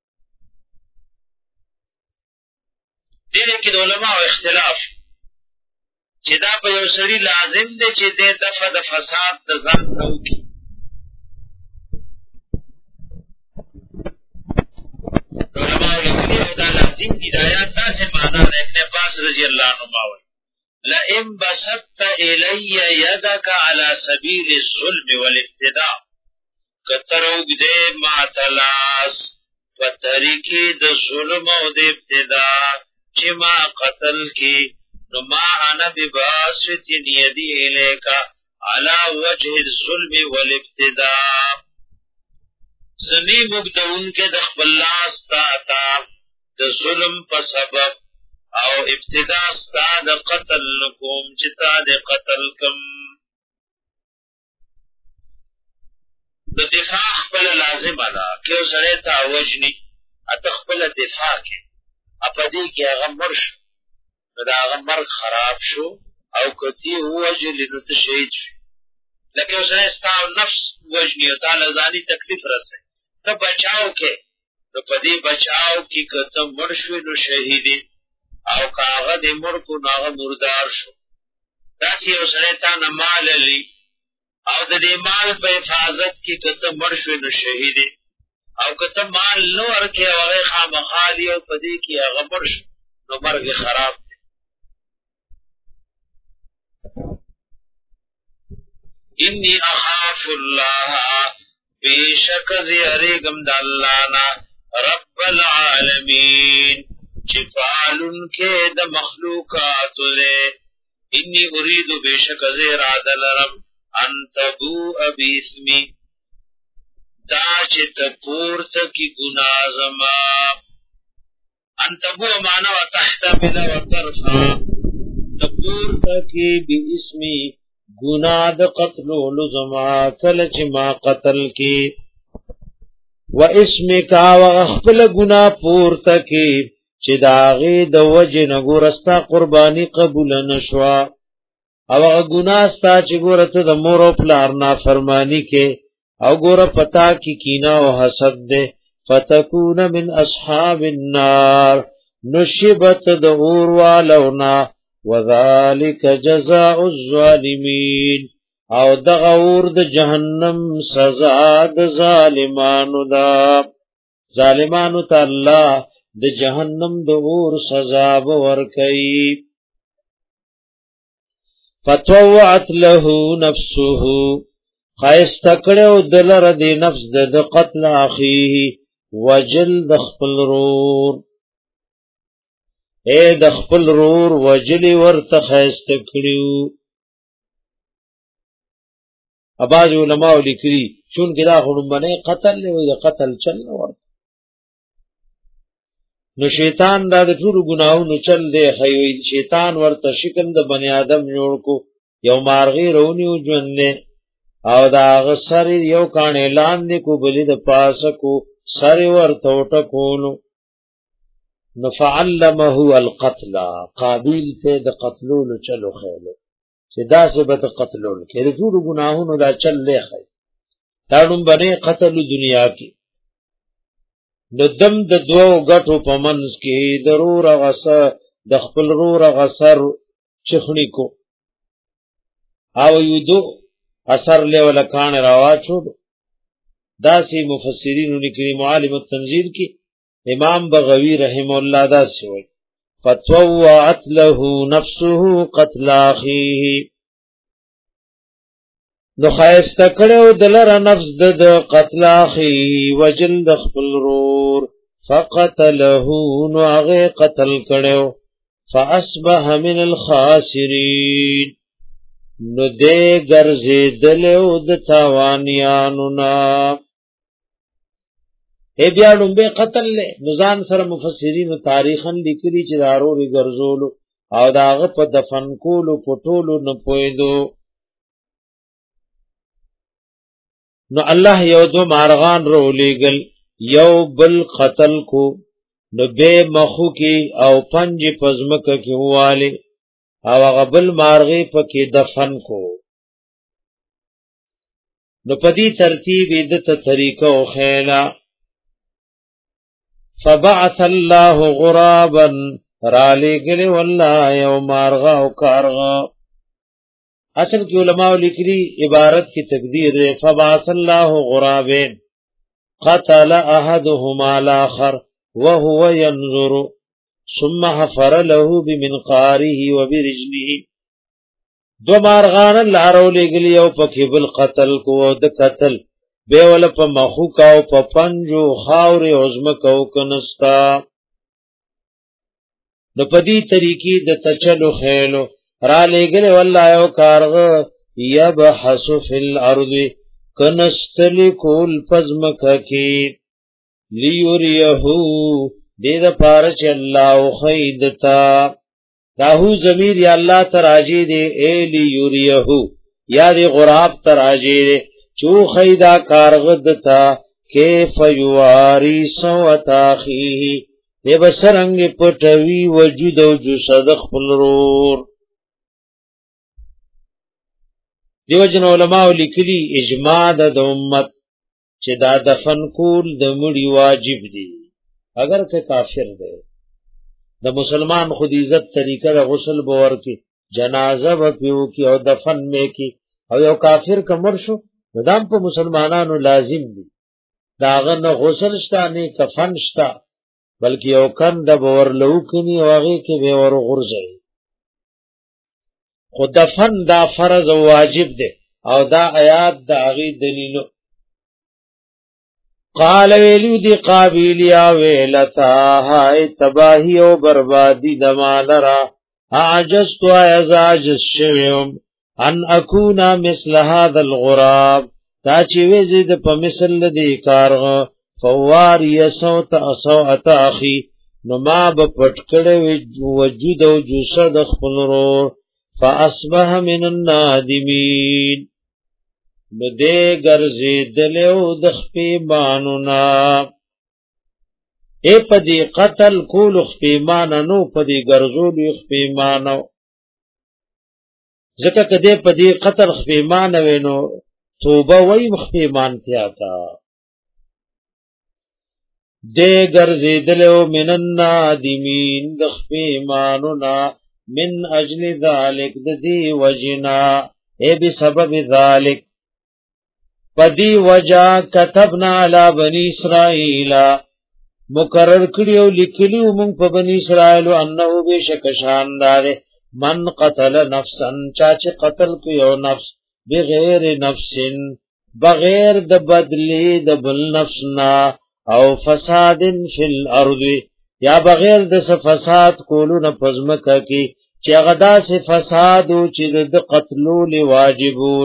دینے کی دو علماء و اختلاف چدا پا یو سری لازم دے چی دے دفع دا فساد دا زن نو کی علماء و لکنی دا لازم دی دایات تا سے مانا دا ابن عباس رضی اللہ عنہ باوی لئن بسطت الی یدک علی سبیل الظلم والافتداء کتروگ دے ماتلاس پتریکی د ظلم او د ابتداء چې ما قتل کی نو ما انا بباسط یدی الیکا علی وجه الظلم والابتداء زنی مقدون کے د خپل لاس تا تا د ظلم په سبب او ابتداء ستا د قتل کوم چې تا د قتل کم د دفاع خپل لازم ادا که سره تا وجنی ات خپل دفاع کې اپدې کې هغه مرش دا هغه مرګ خراب شو او کتی وجل نو ته شهید شو لکه سره ستا نفس وجنی او تعالی ځاني تکلیف رسې ته بچاو کې نو پدې بچاو کې کته مرشو نو شهیدی او کاغه د مرکو ناغه مردار شو داسې یو سره تا نه مال لري او د دې مال په حفاظت کې کته مرشو نو شهیدی او کته مال نو ورکه هغه خامخالي او پدې کې هغه مرشو نو مرګ خراب دی. انی اخاف الله بیشک زیریگم د الله نا رب العالمین چفالن کے د مخلوقات لے انی اريد بیشک زیر عدلرم ان تبو ابیسمی دا چت پورت کی گناہ زما ان تبو معنی و تحتمل و ترفع تپورت کی بی اسمی گناہ د قتل لزما کلچ ما قتل کی و اسمک و اخفل گناہ پورت کی چې داغه د وجه نګورستا قربانی قبول نشوا او ګناه ستا چې ګورته د مور او پلار نافرمانی کې او ګوره پتا کی کینا او حسد ده فتكون من اصحاب النار نشبت د اور والونا وذالک جزاء الظالمین او دغه اور د جهنم سزا د ظالمانو دا ظالمانو ته الله د جهنم د اور سزا ورکئی فتوعت له نفسه خایست کړو دلر دی نفس د قتل اخیه وجل د خپل رور اے د خپل رور وجلی ورته خایست کړو اباظ علماء لیکري چون ګلا خړم باندې قتل له د قتل چل ورته نو شیطان دا د ټول ګناہوں چل دی خیوی شیطان ورته شکل د بنی آدم جوړ کو یو مارغی رونیو ژوند او دا غسر یو کان اعلان دی کو بلی د پاسه کو سر ورته ټکولو نو فعلمه القتل قابل ته د قتلولو چلو خېلو چې دا سبت قتلول کې د ټول ګناہوں دا چل دی خی دا نوم باندې قتل دنیا کې د دم د دوو غټو په منځ کې ضرور غسه د خپل رور غسر چخنی کو او یودو اثر له ولکان راواچو داسې مفسرین لیکلي معالم التنزیل کې امام بغوی رحم الله دا سوی فتوعت له نفسه قتل اخیه نو خایست کړو دلر نفس د قتل اخی وجل د خپل رور فقتله نو هغه قتل کړو فاصبح من الخاسرین نو دې ګرځې دلو د تاوانیانو نا ای بیا لومبه قتل له نزان سره مفسرین تاریخن لیکلي چې داروري ګرځولو او داغه په دفن کولو پټولو نه پویدو نو الله یو دو مارغان رو لېګل یو بل قتل کو نو به مخو کې او پنج پزمک کې واله او غبل مارغي پکې دفن کو نو پدی ترتیب دته طریقو خیلا فبعث الله غرابا را لېګل والله یو مارغه او کارغه اصل کی علماء لیکلی عبارت کی تقدیر فبعث الله غرابین قتل احدهما الاخر وهو ينظر ثم حفر له بمنقاره وبرجله دو مارغان لارو لګلی او پکې بل قتل کو د قتل به ول په مخو کاو په پنجو خاورې عظم کو کنستا نو پدی طریقې د تچلو خېلو را لګل والله یو کارغه یبحث فی الارض کنستل کول پزمکه کی لیوریهو دې د پاره چې الله خیدتا راهو ضمیر یا الله تراجی دی ای لیوریهو یا دی غراب تراجی دی چو خیدا کارغدتا کیف یواری سوت اخیه دی بسرنگ پټوی وجود او جسد خپل رور دیو جن علماء لیکلی اجماع د امت چې دا دفن کول د مړي واجب دی اگر که کافر دی د مسلمان خود عزت طریقه د غسل باور کی جنازه و پیو کی او دفن میں کی او یو کافر کمر شو ندام په مسلمانانو لازم دی داغه نه غسل شتا نه کفن شتا بلکې یو کند باور لو کني او هغه کې به ور غرزي خود دفن دا فرض او واجب دی او دا آیات دا هغه دلیل قال ویلو دی قابیل یا ویلتا ہای تباہی و بربادی دمالرا عجزتو عزاجز شویم ان اکونا مثل هذا الغراب تا چی ویزید پا مثل دی کارغ فواری سوت اسوات اخی نما با پٹکڑ وجود و جسد خپل رو فاصبح من النادمین نو دے گرزی دلیو دخپی مانونا اے پدی قتل کول خپی ماننو پدی گرزولی خپی مانو ذکر کدے پدی قتل خپی مانوینو توبہ وی خپی مانتیاتا دے گرزی دلیو من النادمین دخپی مانونا من اجل ذالک دی وجنا اے بسبب ذالک پدی وجہ کتبنا علی بنی اسرائیل مقرر کړیو لیکلیو مونږ په بنی اسرائیل انه بشک شاندار من قتل نفسا چاچ قتل کو یو نفس بغیر نفس بغیر د بدلی د بل نفسنا او فساد فی الارض یا بغیر د فساد کولو نه پزمکه کی چې غدا سے فساد او چې د قتلول واجبون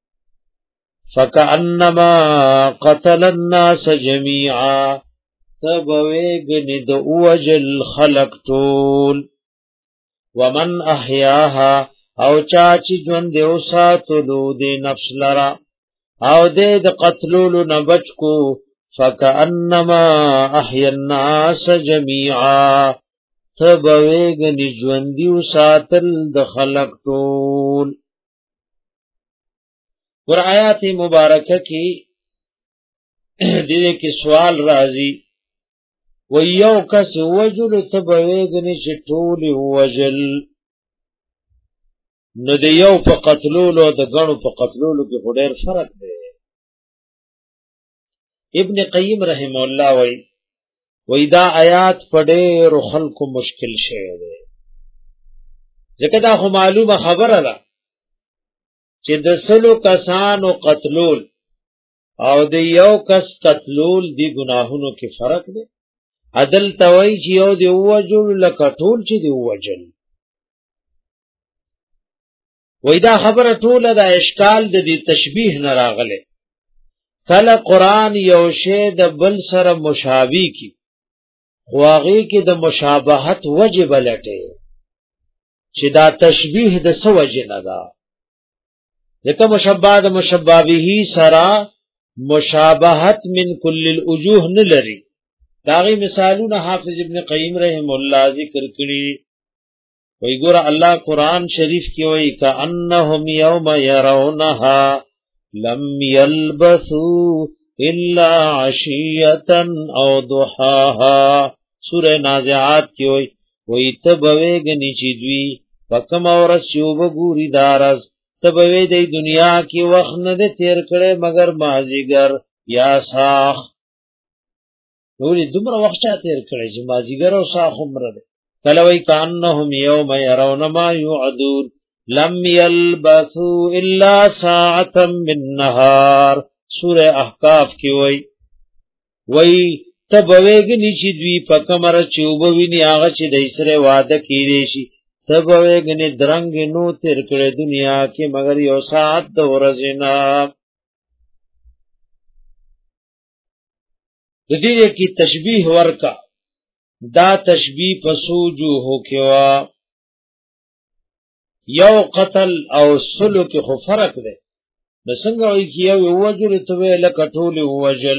فکأنما قتل الناس جميعا تبویگنی دو اوجل خلق طول ومن احیاها او چاچی جون دیو ساتلو دی نفس لرا او دی د قتلولو نبچ کو فکأنما احیا الناس جميعا تبویگنی جون دیو ساتل د خلق طول ور آیات مبارکه کی دیده کی سوال رازی و یو کس وجل تبویگنی چه طولی وجل نو ده یو پا قتلولو ده گنو پا قتلولو کی خودیر فرق ده ابن قیم رحمه اللہ وی وی دا آیات پا دیر خلق مشکل شئے ده ذکر دا خو معلوم خبر اللہ چې د سلو کسانو قتلول او د یو کس قتلول دی گناهونو کې فرق دی عدل توي چې یو دی وجل لکه ټول چې دی وجل وای دا خبره ټوله د اشکال د دې تشبیه نه راغله کله قران یو شی د بل سره مشابه کی خواغي کې د مشابهت وجب لټه چې دا تشبیه د سوجه نه ده ذکر مشبہ دا مشبہ به سرا مشابہت من کل الوجوه نلری داغی مثالون حافظ ابن قیم رحم اللہ ذکر کری وی گورا اللہ قرآن شریف کی وی کأنہم یوم یرونہا لم یلبثو الا عشیتا او ضحاها سورہ نازعات کی وی وی تبویگنی چی دوی وکم اورس چوب گوری دارز تبوی دی دنیا کی وقت نه ده تیر کړي مگر مازیګر یا ساخ نورې دومره وخت چا تیر کړي چې مازیګر او ساخ عمر ده کلوی کانهم یوم يرون ما یعدون لم يلبثوا الا ساعة من نهار سورہ احقاف کی وئی وئی تبویگنی چی دوی پا کمر چوبوینی آغا چی دیسر وعدہ کی دیشی تبویگنی درنگ نو ترکڑ دنیا کی مگر یو ساعت دو رزنا دیئے کی تشبیح ورکا دا تشبیح پسوجو ہو کیوا یو قتل او سلو کی خو فرق دے نسنگا ہوئی کی یو وجل توی لکٹول وجل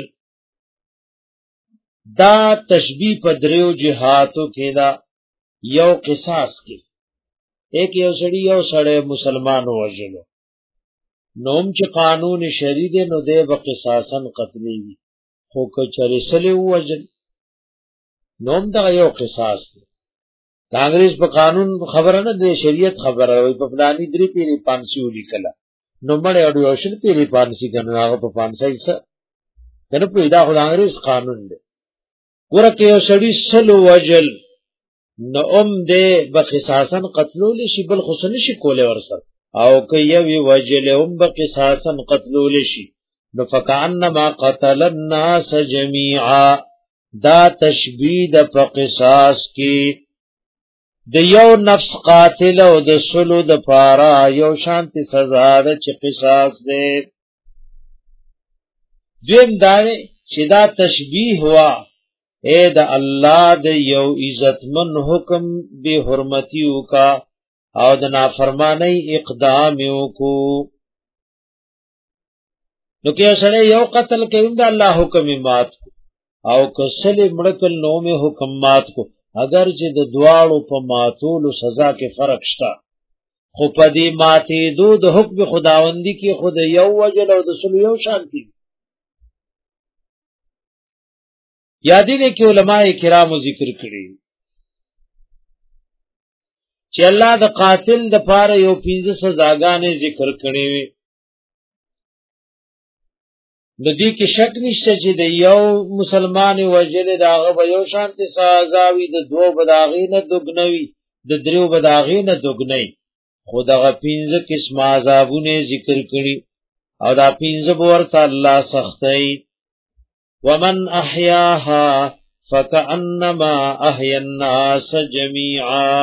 دا تشبیح پا دریو جہاتو کی دا یو قصاص کی ایک یو سڑی یو سڑے مسلمانو وجلو نوم چی قانون شرید نو دے با قصاصا قتلی وی خو کچری سلی وجل نوم دا یو قصاص دی دا انگریز پا قانون خبرنا دے شریعت خبر ہوئی پا پلانی دری پیری پانسی ہولی کلا نو مڑے اڈیوشن پیری پانسی کنو آگا پا پانسی سا کنو پیدا خود انگریز قانون دے ورکی یو سڑی سلو وجل نو ام دے بقصاصا قتلو لیشی بل خسنشی کولے ورسر او کیوی وجل ام بقصاصا قتلو لیشی نو فکعنما قتل الناس جمیعا دا تشبید پا قصاص کی د یو نفس قاتل او د سلو د پارا یو شانتی سزا ده چی قصاص ده دویم داره چی دا تشبیح ہوا اے دا اللہ دا یو عزتمن حکم بے حرمتیو کا او دا نافرمانی اقدامیو کو نو کہ سڑے یو قتل کے دا اللہ حکم مات کو او کسل مڑکل نوم حکم مات کو اگر چې د دواړو په ماتولو سزا کې فرق شته خو په دې ماتې دو د حکم خداوندی کې خود یو وجل او د سلو یو شانتی یادی نے کہ علماء کرامو ذکر کړي چې الله د قاتل د پاره یو پنځه سزاګانې ذکر کړي وي د دې کې شک نشته چې د یو مسلمان وجل داغه به یو شانتی سزاوي د دوه بداغې نه دوګنوي د دریو بداغې نه دوګنۍ خو دغه پنځه قسم عذابونه ذکر کړي او دا پنځه ورته الله سختي ومن احیاها فکأنما احیا الناس جميعا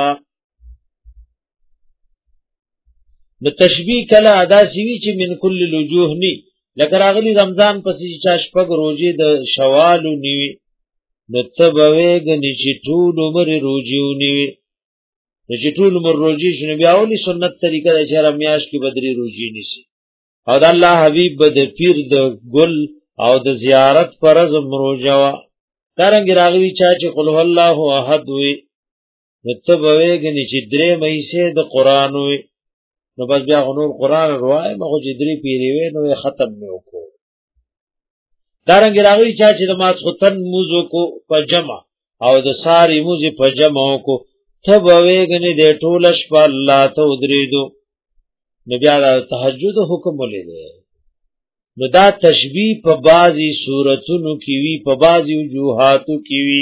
د تشبیه کله ادا سوي چې من کل الوجوه ني لکه راغلی رمضان پسې چې شپږ روزې د شوال نیوي نو تبويګني چې ټول عمر روزې نیوي چې ټول عمر روزې شنو بیا ولي سنت طریقه د چهره میاش کې بدري روزې نيسي او د الله حبيب بد پیر د ګل او د زیارت فرض مروجوا ترنګ راغلی چې قل هو الله احد وي نو تبويګني چې درې مېسه د قران وي نو بس بیا نور قرآن روای مخو جدری پیریوی نو ختم نیو کو دارنگی راغوی چا چی دماز خطن موزو کو پا جمع او د ساری موزی پا جمعو کو تب اویگنی دے طولش پا اللہ تا ادریدو نو بیا دا تحجد حکم لے دے نو دا تشبیح پا بازی صورتونو کیوی پا بازی وجوہاتو کیوی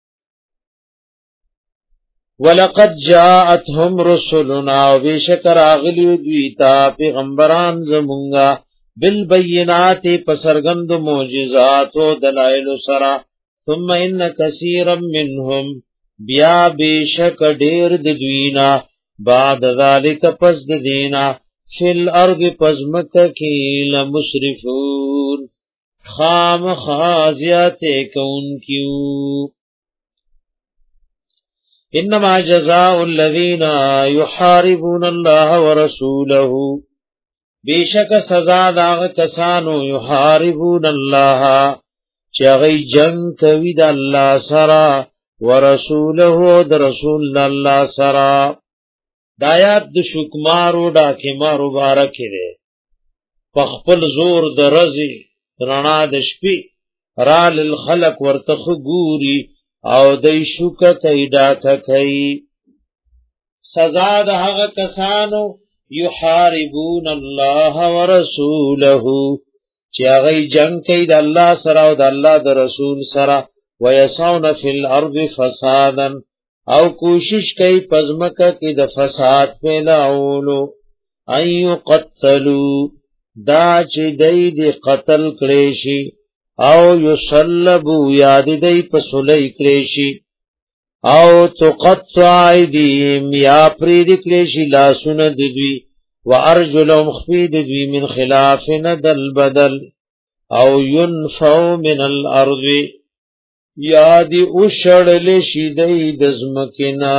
وَلَقَدْ جَاءَتْهُمْ رُسُلُنَا وَبِشَكَرْ آغِلِيُ دُوِيْتَا پیغمبران زمونگا بالبینات پسرگند موجزات و دلائل سرا ثم ان کثیرا منهم بیا بیشک دیر دوینا بعد ذالک پس دینا فی الارض پزمک کی لمسرفون خام خازیات کون کیو انما جزاء الذين يحاربون الله ورسوله بیشک سزا داغ کسانو يحاربون الله چغی جنگ کوي د الله سرا ورسوله د رسول الله سرا دایات د شکمارو ډاکه مارو بارکه ده پخپل زور د رزي رڼا د شپې را للخلق ورتخ ګوري او دای شوکه کیدا کوي سزا د هغه کسانو یحاربون الله ورسوله چې هغه جنگ کوي د الله سره او د الله د رسول سره ويسعون فی الارض فسادا او کوشش کوي پزمکه کې د فساد پیلاولو ايو قتلوا دا چې دای دی قتل کړي شي او یصلبوا یاد دی په سولې کړي شي او تقطع ایدیهم یا پرید کړي شي لاسونه د دوی وارجلهم خفید دوی من خلاف ندل بدل او ينفوا من الارض یادی اوشړل شي دای د زمکنا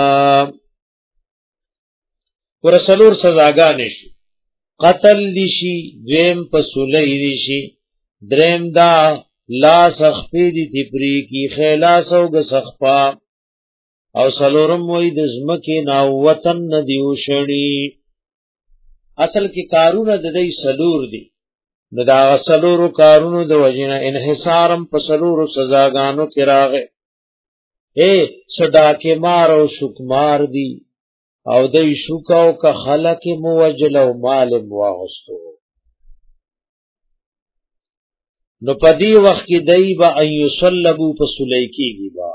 ورسلور سزاګانې شي قتل دي شي دویم پسولې دي شي دریم دا لا سخفی دي تپری کی خلاص او غسخفا او سلورم وې د زمکنا وطن ندی اوشړي اصل کې کارونه د دې سلور دي نو دا سلورو کارونو د وجنه انحصارم په سلورو سزاګانو کې راغې اے صدا کې مار او شکمار دي او دای شوکاو کا خلق موجل او مال مواغستو نو پدی وخت کې دای با ان یصلبو پسلیکیږي با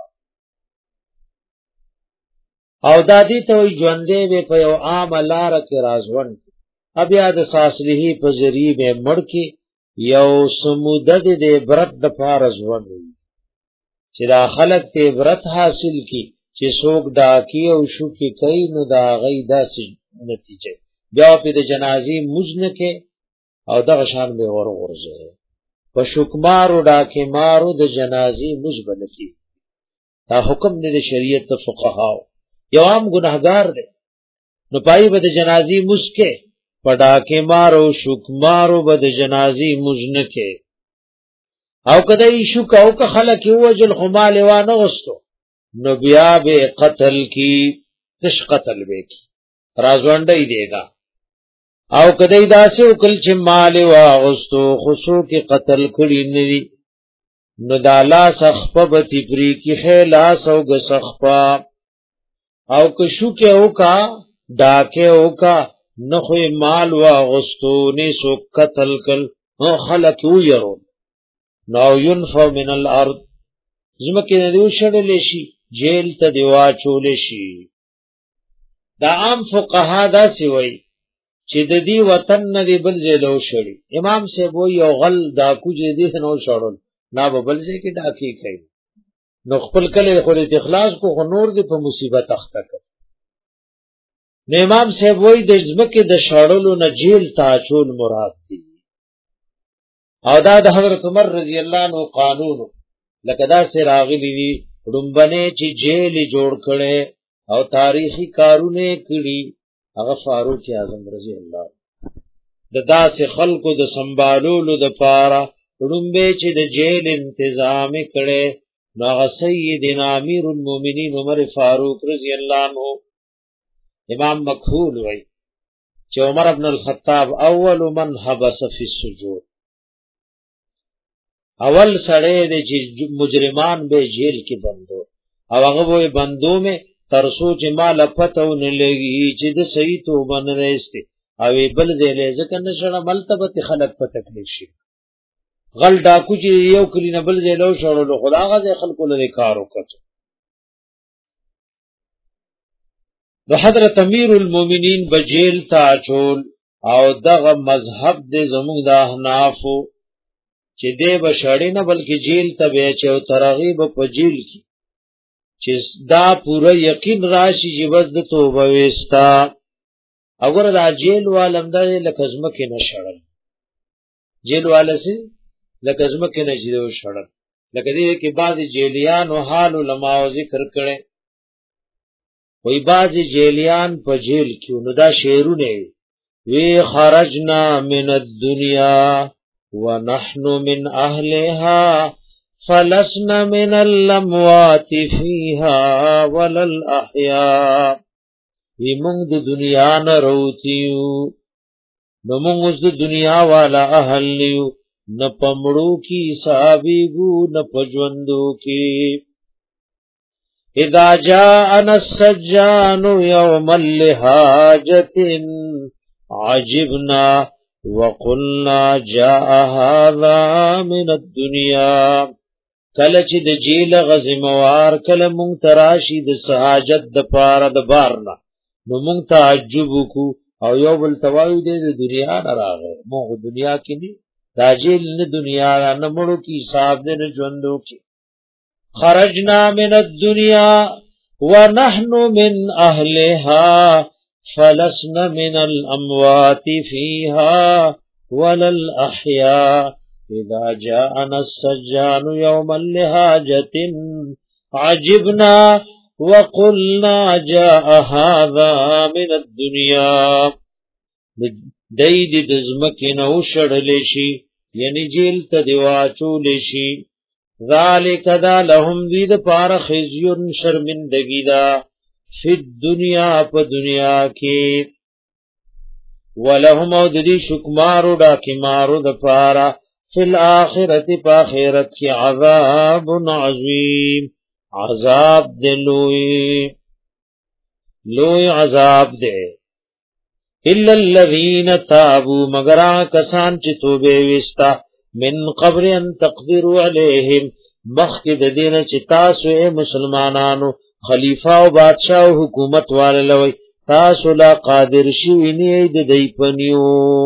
او دادی ته ژوندې به په یو عام لار کې رازون بیا د ساسلیه په ذریعہ به مړ کې یو سمودد د عبرت د فارز ونی چې دا خلق ته عبرت حاصل کی چې څوک ډاکی او شو کې کوي نو دا غي داسې نتیجه بیا په د جنازي مجن کې او د غشان به ور ورځي په شکمارو ډاکې مارو د جنازي مجبل کی دا حکم د شریعت فقها یو عام ګناهګار دی نو پای به د جنازي مسکه پډاکې مارو شکمارو به د جنازي مجن کې او کله شو کو که خلک وجل خمال وانه غستو نو بیا به قتل کی تش قتل به کی رازوندې دیګا او کدی داسې وکل چې مال واغستو خصو کې قتل کړي ندي نو دالا سخپبتی پری کی خلاص او غسخپا او که شو کې اوکا ډاکه اوکا نخو مال واغستو نه سو قتل کل نو خلق ويرون نو ينفو من الارض زمکه دیو شړل شي جیل ته دیوا چول شي دا عام فقها دا سی وای چې د دې وطن نه دی بل زلو شړی امام صاحب وای یو غل دا کوجه دي نو شړل نا بل ځای کې ډاکی کوي نو خپل کله خو د اخلاص کو نور دې په مصیبت اخته کړ نو امام صاحب وای د زمکه د شړلو نه جیل ته چول مراد دی او دا د حضرت عمر رضی الله عنه قانون لکه دا سره راغلی وی رومبنه چې جیل جوړ کړي او تاریخی کارونه کړي هغه فاروق اعظم رضی الله د داسې خلکو د سنبالولو د پاره رومبه چې د جیل تنظیم کړي نو هغه سیدنا امیر المؤمنین عمر فاروق رضی الله عنه امام مکحول وای چې عمر ابن الخطاب اول من حبس فی السجود اول سړی د مجرمان به جیل کې بندو او هغه وې بندو میں ترسو چې مال پتو نه لګي چې د صحیح توبه نه رسته او بل ځای ځکه نشړه ملتبت خلق په تکلیف شي غل ډاکو چې یو کلی نه بل ځای لو شړلو خدا غزه خلکو لري کار وکړ د حضرت امیر المؤمنین بجیل تا چول او دغه مذهب د زموږ د احنافو چې دې بشړې نه بلکې جیل ته به چې او ترغیب په جیل کې چې دا پوره یقین راشي چې بس د توبه وستا اگر دا جیل والم د لکزمه کې نشړل جیل والسی لکزمه کې نه جوړ شړل لکه دې کې بعض جیلیان او حال علماء ذکر کړي وای بعض جیلیان په جیل کې نو دا شعرونه وی خرجنا من الدنيا ونحن من أهلها فلسنا من الاموات فيها ولا الأحياء وی مونږ د دنیا نه روتیو نو مونږ د دنیا والا اهل یو نه پمړو کی صاحبو نه پجوندو کی اذا جاءنا السجان يوم اللهاجة عجبنا وقلنا جاء هذا من الدنيا کله چې د جیل غزموار کله مونږ تراشی د سہاجت د پاره د بارنا نو مونږ تعجب کو او یو بل توایو دې د دنیا نه راغی موږ دنیا کې دي راجل نه دنیا نه مړو کې حساب دې نه ژوندو کې خرجنا من الدنيا ونحن من اهلها فلسنا من الاموات فيها ولا الاحياء اذا جاءنا السجان يوما لحاجة عجبنا وقلنا جاء هذا من الدنيا دید دزمکن او شڑلشی یعنی جیل تا دیواچولشی ذالک دا لهم دید پار خزیون شرمندگی دا فی الدنیا پا دنیا کی ولهم او دی شکمارو دا کمارو دا پارا فی الاخرت پا خیرت کی عذاب عظیم عذاب دے لوئی لوئی عذاب دے الا الذین تابوا مگر کسان چې توبه وستا من قبل ان تقدروا علیہم مخکد دین چې تاسو مسلمانانو خلیفہ او بادشاہ او حکومت والوي تاسو لا قادر شوی نه د دی پنیو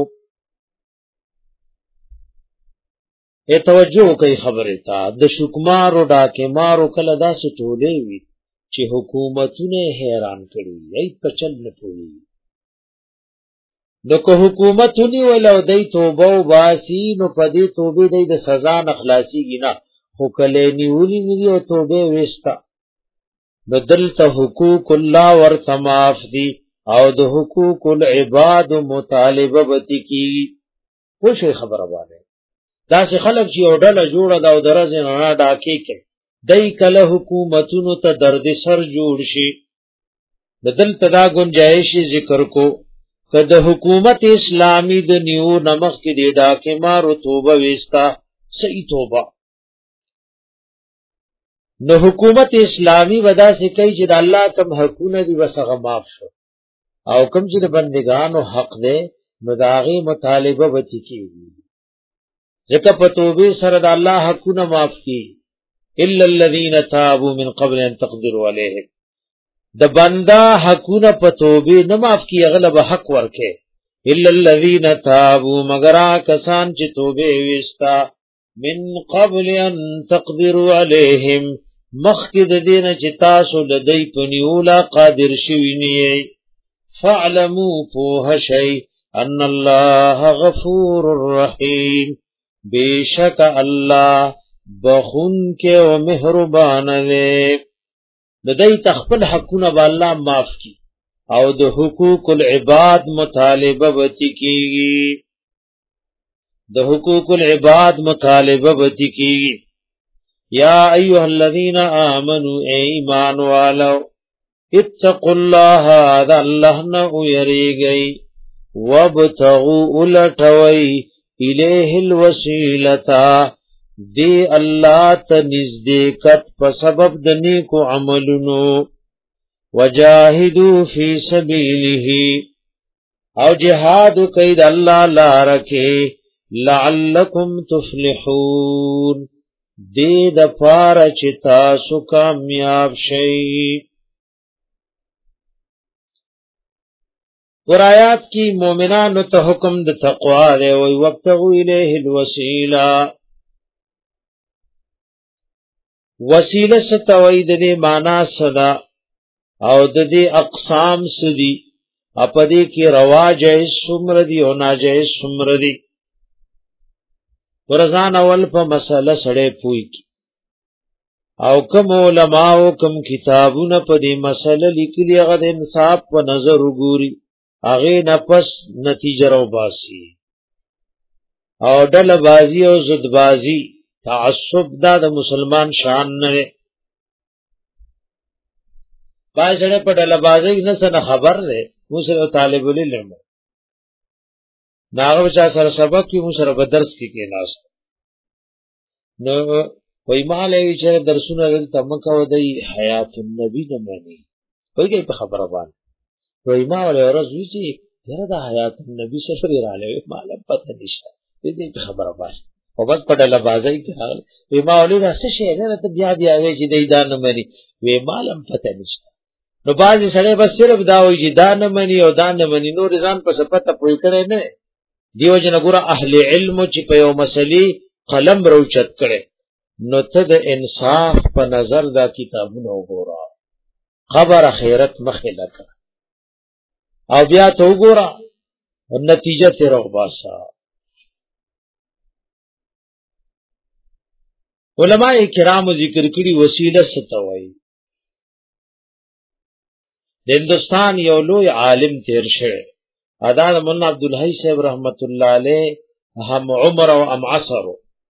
ای توجه کوي خبره تا د شکمارو ډاکه مارو کله داسې ټولې وي چې حکومتونه حیران کړي ای په چل نه پوي نو که حکومتونی ولو دی توبه و باسی نو پا دی توبه دی د سزا نخلاصی گی نا خو کلی نیولی نگی و توبه وستا نو دلتا حقوق اللہ ورطماف دی او د حقوق العباد مطالبه بتی کی پوشوی خبر بانے دا سی خلق چی او ڈالا جوڑا دا او درز نانا ڈاکی کے دی کل حکومتونو تا درد سر جوڑ شی دلتا دا گنجائشی ذکر کو که د حکومت اسلامی د نیو نمخ کې دی ډاکې مارو توبه وستا صحیح توبه نو حکومت اسلامی ودا سي کوي چې د الله کوم حقونه دي وسغه معاف شو او کوم چې د بندگانو حق دی نو داغي مطالبه وتی کیږي ځکه په توبه سره د الله حقونه معاف کی الا الذين تابوا من قبل ان تقدروا عليهم د بندا حقونه په توبه نه معاف کی اغلب حق ورکه الا الذين تابوا مگر کسان چې توبه وستا من قبل ان تقدروا عليهم مخکد دینه چې تاسو د دې پنیولا قادر شوی نه فاعلموا فوه شی ان الله غفور رحیم بیشک الله بخون کې او مهربان دی د دې تخپل حقونه به الله معاف کی او د حقوق العباد مطالبه وتی کیږي د حقوق العباد مطالبه وتی کیږي یا ایها الذین آمنوا ایمان والو اتقوا الله ذا الله نو یریږي وابتغوا الټوي الیه الوسیلتا دی الله ته نزدېکت په سبب د نیکو عملونو وجاهدوا فی سبیله او جهاد کوي د الله لاره کې لعلکم تفلحون دې د پاره چې تاسو کامیاب شئ ورایات کی مومنانو ته حکم د تقوا دی او وابتغوا الیه الوسیله وسیله ستوي د دې معنا صدا او د دې اقسام سدي اپدې کې رواج سمر دي او ناجایز سمر دي ورزان اول په مسله سړې پوي او کوم علماء او کوم کتابونه په دې مسله لیکلي هغه د انصاف په نظر وګوري هغه نه پس نتیجه راو باسي او ډله بازی او زد بازی تعصب دا د مسلمان شان نه باځنه په ډله بازی نه څه خبر ده موږ طالب العلم ناغه چا سره سبق کې موږ سره په درس کې کې ناس نو وای مالې چې درسونه دلته مکه ودی حیات النبی نه مانی وایي په خبره باندې وای ما ولې ورځ وی چې یره د حیات النبی سفر رااله مال پته نشته دې په خبره باندې او بس په ډله بازی کې راغله وای ما ولې راځه شي نه ته بیا بیا وی چې دې دا نه مری وای مالم پته نشته نو باندې سړی بس صرف دا وایي چې دا نه مني او دا نه مني، نور ځان په صفته پوي کړي نه. دیو جن ګوره اهل علم چې په یو مسلې قلم روچت کړي، نو ته د انصاف په نظر دا کتابونه وګوره، خبر اخرت مخه لکه او بیا ته وګوره نتیجه ته روباسا. علماء کرام ذکر کړي وسیله ستوي. د هندستان یو لوی عالم تیر شوی ادا مولانا عبدالحی صاحب رحمت الله علیه، هم عمر او ام عصر،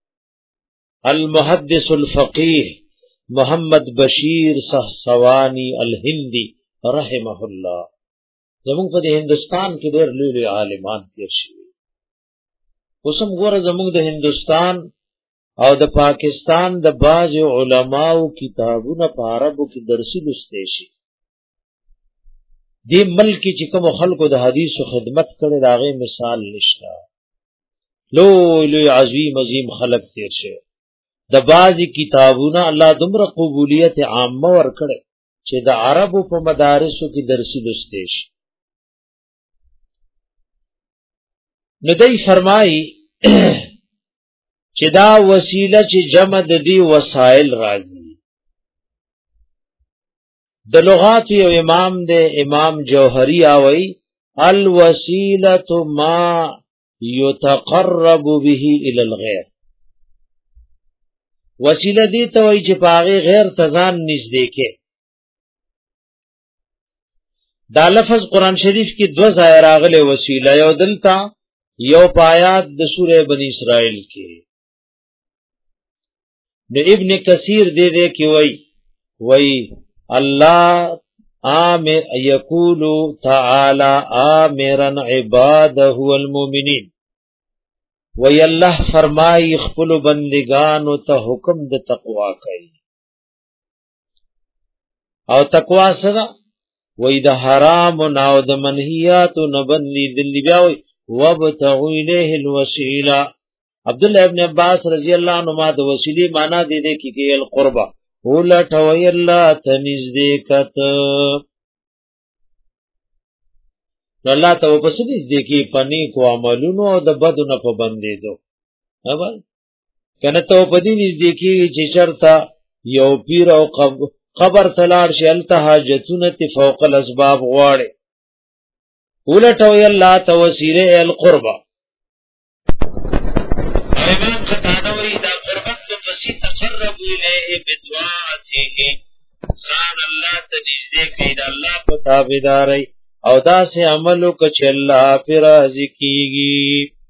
المحدث الفقيه محمد بشیر صحصوانی الهندی رحمه الله. زمونږ په هندستان کې ډېر لوی لوی عالمان تیر شوي. اوسم ګوره زمونږ د هندستان او د پاکستان د باز علماو کتابونه په عربو کې درسي لسته شي. دی ملک چې کوم خلکو د حدیثو خدمت کړي داغه مثال نشته. لوی لوی عظیم عظیم خلق تیر شه. د بازي کتابونه الله دمره قبولیت عامه ور کړي چې د عربو په مدارسو کې درسي لسته شي. نو دی فرمایي چې دا وسیله چې جمع د دې وسایل راځي. د لغات یو امام دے امام جوہری آوئی الوسیلۃ ما یتقرب به الی الغیر. وسیله دی ته وای چې پاغه غیر تزان نږدې کې. دا لفظ قران شریف کې دو ځای راغله وسیله، یو دلتا یو پایات د سوره بنی اسرائیل کې. د ابن کثیر دې دې کې وای وای اللہ آمر یقول تعالی آمرن عبادہ المؤمنین، وی اللہ فرمائی خپل بندگانو ته حکم د تقوا کوي. او تقوا سره وی د حرام او د منهیات نه بندي دلی بیا وی وابتغوا الیه الوسیله. عبد الله ابن عباس رضی اللہ عنہما د وسیله معنا دې دې کې کې القربہ اولا توی اللہ تنزدیکت. نو اللہ تو پس نزدیکی پنی کو عملونو او د بدو نه په بندې دو. کنه تو پدی نزدیکی چې چرتا یو پیر او قبر تلار شي الته حاجتونه فوق الاسباب غواړي. اولا توی اللہ توسیله القربہ. امام قتاده وی دا قربت په پسې تقرب الیه بدعاته، ځان الله ته نږدې کړي د الله په تابعداري او داسې عملو کچ الله پر راضي کیږي.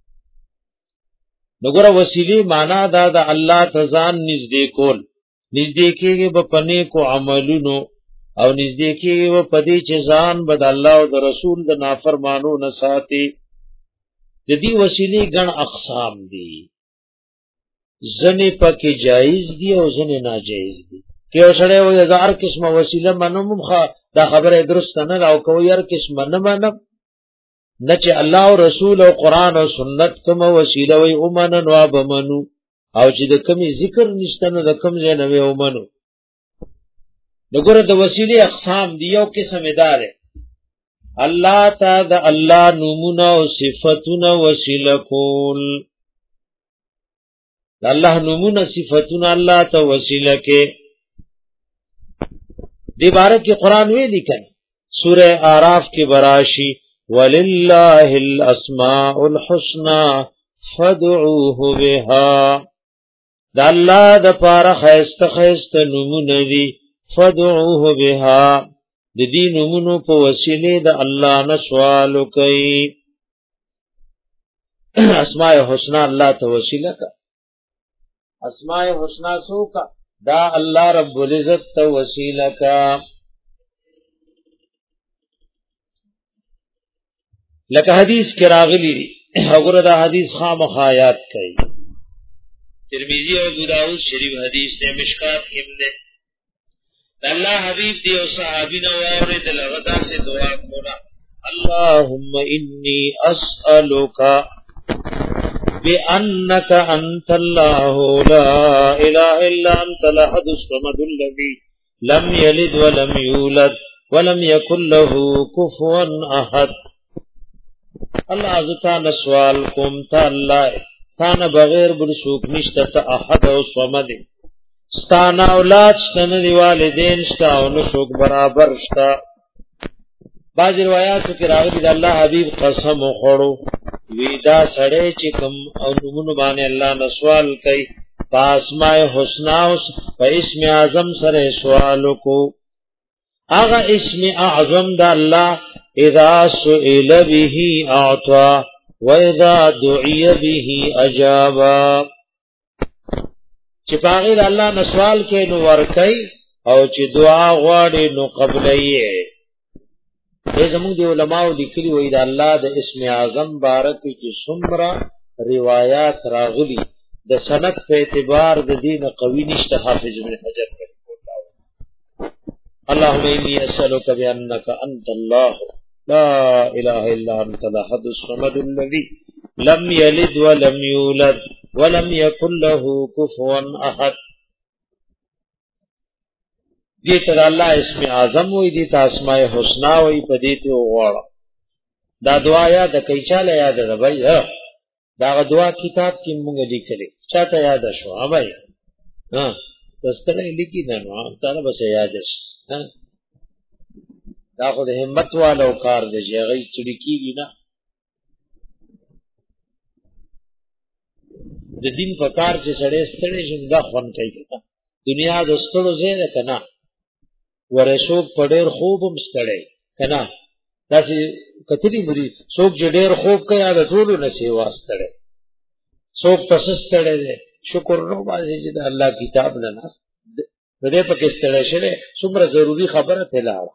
نګوره وسیله معنا دا د الله ته ځان نږدې کول، نږدې کېږي په پنه کو عملونو او نږدې کېږي په دې چې ځان بد الله او د رسول د نافرمانو نه ساتي. د دې وسیله ګڼ اقسام دي، زنی پکې جایز دي او زنی ناجایز دي. که اوسړې و هزار قسمه وسیله منم خو دا خبره درست نه او کوي هر قسمه نه منم نه چې الله او رسول او قران او سنت کوم وسیله وي او منن وا بمنو، او چې د کمی ذکر نشته نو د کم ځای نه وي او منو. دغه د وسیله اقسام دي. یو قسم ادار الله تعالی د الله نومونه او صفاتونه وسیله کول. الله نومونه صفاتونه الله ته وسیله کې. دی بارک کی قرآن وی لیکن سورہ آراف کی براشی وللہ الاسماء الحسنى فدعوه بها. دا اللہ دا پارا خیست خیست نمون دی فدعوه بها، دی دی نمونو پا وسیلے دا اللہ نسوالو کئی. اسماء حسنى اللہ تا وسیلہ کا، اسماء حسنى سو کا دا اللہ رب العزت تا وسیلہ کا. لکہ حدیث کی راغلی دی اگر دا حدیث خامخ آیات کئی. ترمذی اور ابو داؤد شریف حدیث نے مشکات کم نے اللہ حبیب دی اور صحابی نوار دلغدا سے دعا کولا اللہم انی اسألوک بأنك أنت الله لا إله إلا أنت الأحد الصمد الذي لم يلد ولم يولد ولم يكن له كفوا احد. الله عزتان سوال کوم تا الله تانا بغیر بل سوک نشته ته احد او صمد. ستانا اولاد شته دی والدین شته او نو سوک برابر شته. بعض روایتو کې راغلي د الله حبیب قسم خوړو وی دا سړی چې کوم او نمونه باندې الله نو سوال کوي پاسمای حسنا او په اسم اعظم سره سوال کو. اغه اسم اعظم د الله اذا سئل به اعطى واذا دعي به اجاب. چې پاغي د الله نو سوال کوي نو ور کوي او چې دعا غواړي نو قبلایي. ای زموږ دی علماء لیکلي وای د الله د اسم اعظم بارک چې څومره روایت راغلي د سند په اعتبار د دین قوی نشته. حافظ ابن حجر کړي اللهم انی اسالک بانک انت الله لا اله الا انت الاحد الصمد الذي لم يلد ولم يولد ولم يكن له كفوا احد. دې ته الله اسم اعظم وې دې ته اسماء الحسنا وې په دې ته وغواړه. دا دعا یاد کړئ چاله یاد ده بھائی. دا دعا کتاب کې موږ لیکلې چاته یاد شو ها بھائی. ها دستنه لیکي نه نو تعالی بس یاد شي. ها دا خو د همت والو کار دی چې هغه چړي کیږي نه. د دین په کار چې سړی ستړي شي دا خوان کوي کنه. دنیا د ستړو زیاده کنه ورشو په ډېر خوب هم ستړي کنه. دا چې کتلی مري څوک چې ډېر خوب کوي دا ټول نه سی واسطړي. څوک پس ستړي دي شکر نو باندې چې د الله کتاب نه ناس دې په کې ستړي شي څومره ضروری خبره ته لاړه.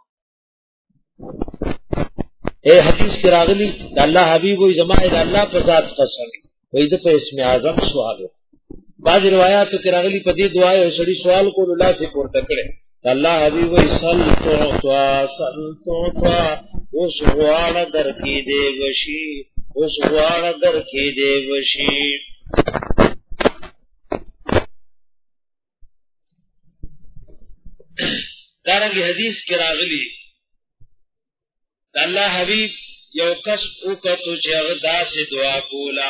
اے حدیث کې راغلی د الله حبیب وي زمای د الله په ذات قسم وې د په اسم اعظم سوالو. بعض روایتو کې راغلی په دې دعا یو سړي سوال کول الله سے پورته کړي الله حبیب وي سل تو تو سل تو تو اوس غواړه درکې دی وشي اوس غواړه درکې دی وشي. دارنګه حدیث کې راغلی الله حبیب یو کس او کتو چې هغه داسې دعا کولا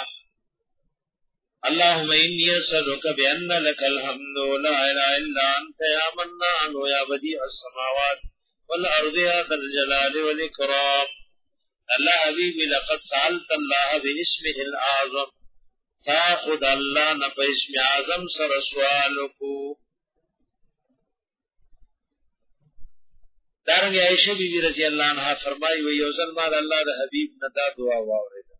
اللهم انی اسالک بان لك الحمد لا اله الا انت یا منان یا بدیع السماوات والارض یا ذا الجلال والاکرام. الله حبیب لقد سالت الله باسمه الاعظم تاخذ الله نه په اسم اعظم سره سوال کو. دارنګه عائشہ بی بی رضی الله عنها فرمایي وی یو ځل ما الله د حبیب نه دا دعا واورېده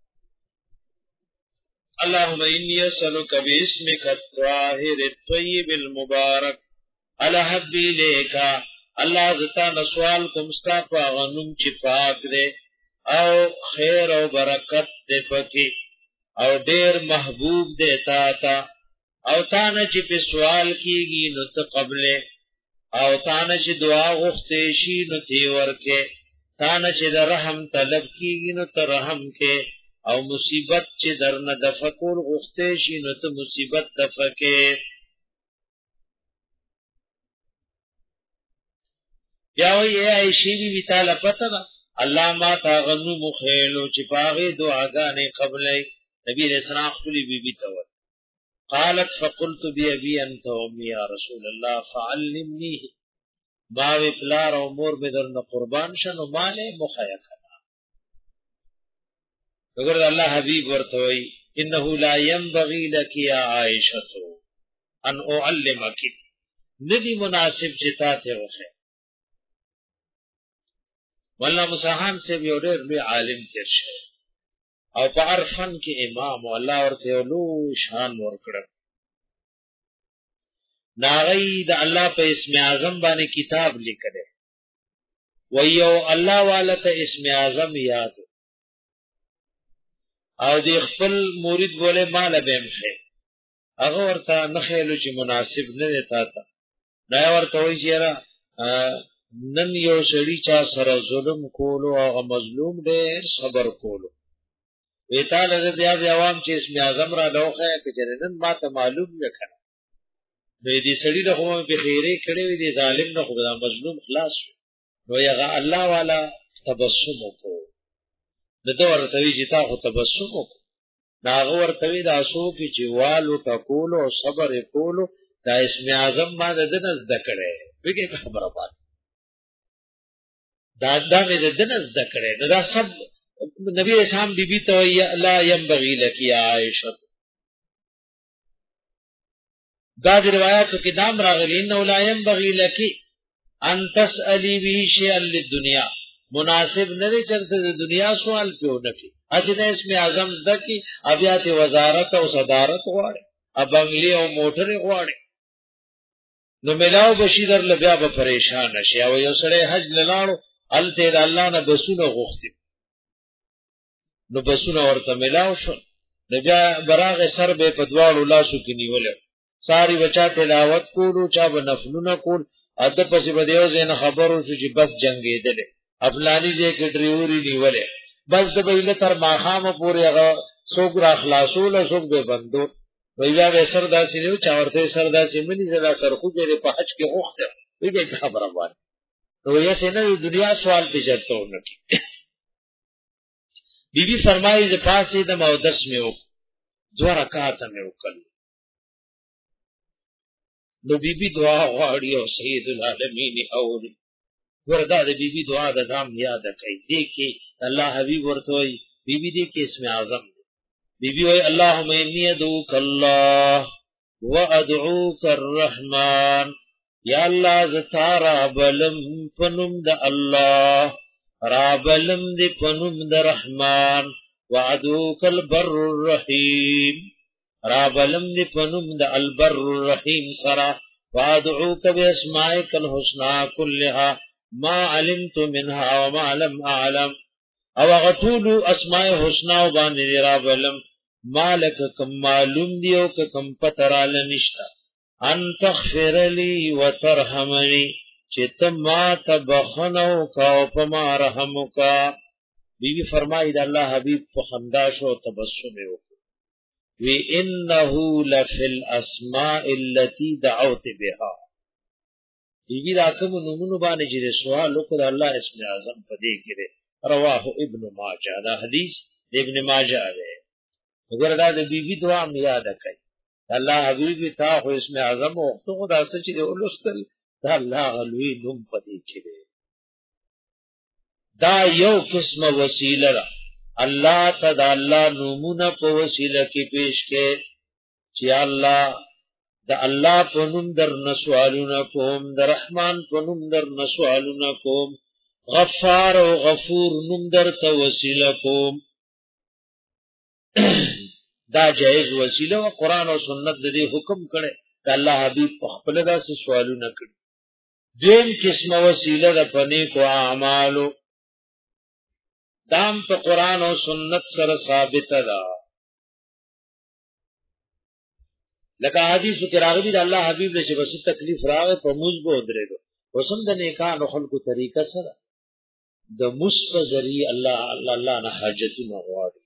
اللهم انی اسالک باسمک الطاهر الطیب المبارک الحب الیک. الله زتا سوال کوم ستا په غنوم چې پاک دی او خیر او برکت دې پکې او ډیر محبوب دی تا ته او تا نه چې په سوال کیږي نو ته قبله او تانه چې دعا غوښتې شي نو تی ورکه تانه چې د رحم طلب کیږي نو ته رحم کې او مصیبت چې درنه د فکر غوښتې شي نو ته مصیبت دفکه. بیا وی عائشہ بی تعالی پته ده الله ما تا غنو مخیلو چې پاغه دعاګانې قبلې. نبی رسول الله خپل بی بی ته قالت فقلت بأبي أنت وأمي يا رسول الله فعلمنيه. ما وی پلار او مور به درنه قربان شنو مالې مخیا کنا. وګوره الله حبیب ورته وی انه لا ينبغي لك يا عائشه ان اعلمك. ندی مناسب جتا ته وخه. والله مصاحان سے یو ډېر لوی عالم تیر شه او په عرفن کې امام او الله ورته لو شان ورکړ. ناغی د الله په اسم اعظم باندې کتاب لیکل و یو الله والا ته اسم اعظم یاد او د خپل مرید بوله مال به مخه هغه ورته نخېلو چې مناسب نه دی تا ته. دا ورته وایي چې نن یو سړي چا سره ظلم کولو او مظلوم ډېر صبر کولو وی تعالی دې بیا بیا عوام چې اسم اعظم را لوخه کچره نن ما ته معلوم وکړه وی دې سړي له کومه په خیره کړي وی دې ظالم نه خو دا مظلوم خلاص شو نو یغه الله والا تبسم کو د دوه ورتوی چې تا خو تبسم کو ناغه ورتوی د اسو کې چې والو تکولو او صبر کولو دا اسم اعظم باندې د نس دکړې وګه خبره پات دا دا دې د نس دکړې دا سب نبی اسلام بیبي ته لا ينبغي لك يا عائشه دا د روایتو کې نام راغلی انه لا ينبغي لك ان تسالي به شيئا للدنيا مناسب نه دی چرته د دنیا سوال پیو نکي اځه د اسم اعظم زده کی ابيات وزارت او صدارت غواړي ابنګلي او موټر غواړي نو ملاو بشیر لبیا به پریشان شي او یو سره حج لاړو الته د الله نه بسونه غوښتي نو بسونه ورته ملاو شو بیا براغ سر به په دواړو لاسو کې نیول ساری بچا تلاوت کولو چا به نفلونه کول اته پسې به دیو زین خبرو شو چې بس جنگیدل افلانی دې کې ډریوري نیولې بس د بیل تر ماخامه پورې هغه څوک را خلاصول څوک به بندو ویلا به سردا سینو چا ورته سردا سیمنی زدا سرخو دې په حج کې غوښته ویګه خبره وایي نو یې څنګه دنیا سوال په چرته ونکي بی بی فرمایي ز پاسې د مودس میو دو رکعات مې وکړ نو بی بی دعا غواړي او سید العالمین اوري وردا د بی بی دعا د ځام یاد کړئ دې کې الله حبیب ورته وي بی بی دې کې اسم اعظم بی بی وي اللهم انی ادعوک الله وادعوک الرحمن یا الله زتارا بلم پنوم د الله رابلم دی پنوم د رحمان وعدوک البر الرحیم رابلم دی پنوم د البر الرحیم سرا وعدعوک باسمائک الحسنى كلها ما علمت منها وما لم اعلم او غطول اسماء حسنى باندې رابلم مالک کم معلوم دی او کم پترال نشتا ان تغفر لي وترحمني چې ته ما ته بخنو کا او په ما رحم کا بیبي فرمایي د الله حبيب په خندا شو تبسم وکړ وی انه لفی الاسماء التي دعوت بها بیبي راکم نمونه باندې چې سوال وکړ الله اسم اعظم په دې کې رواه ابن ماجه دا حدیث ابن ماجه ده وګوره دا د بیبي دعا مې یاد کړئ الله حبيب تا خو اسم اعظم او وخت خدا سچ دی ولستل دا الله غلوی نوم پدې کې دی دا یو قسمه وسیله ده الله تعالی الله نومونه په وسیله کې پیش کې چې الله د الله په نوم در نسوالونه کوم د رحمان په نوم در نسوالونه کوم غفار او غفور نوم در ته وسیله کوم دا جایز وسیله او قران او سنت د دې حکم کړي د الله حبيب په خپل داسې سوالونه کړي دیم قسمه وسیله د پنی کو اعمالو دام په قران او سنت سره ثابت ده لکه حدیث کې راغلي د الله حبیب له چې تکلیف راغی په موږ به درېږي وسم د نیکانو خلقو طریقه سره د مستذری الله الله الله نه حاجتونه غواړي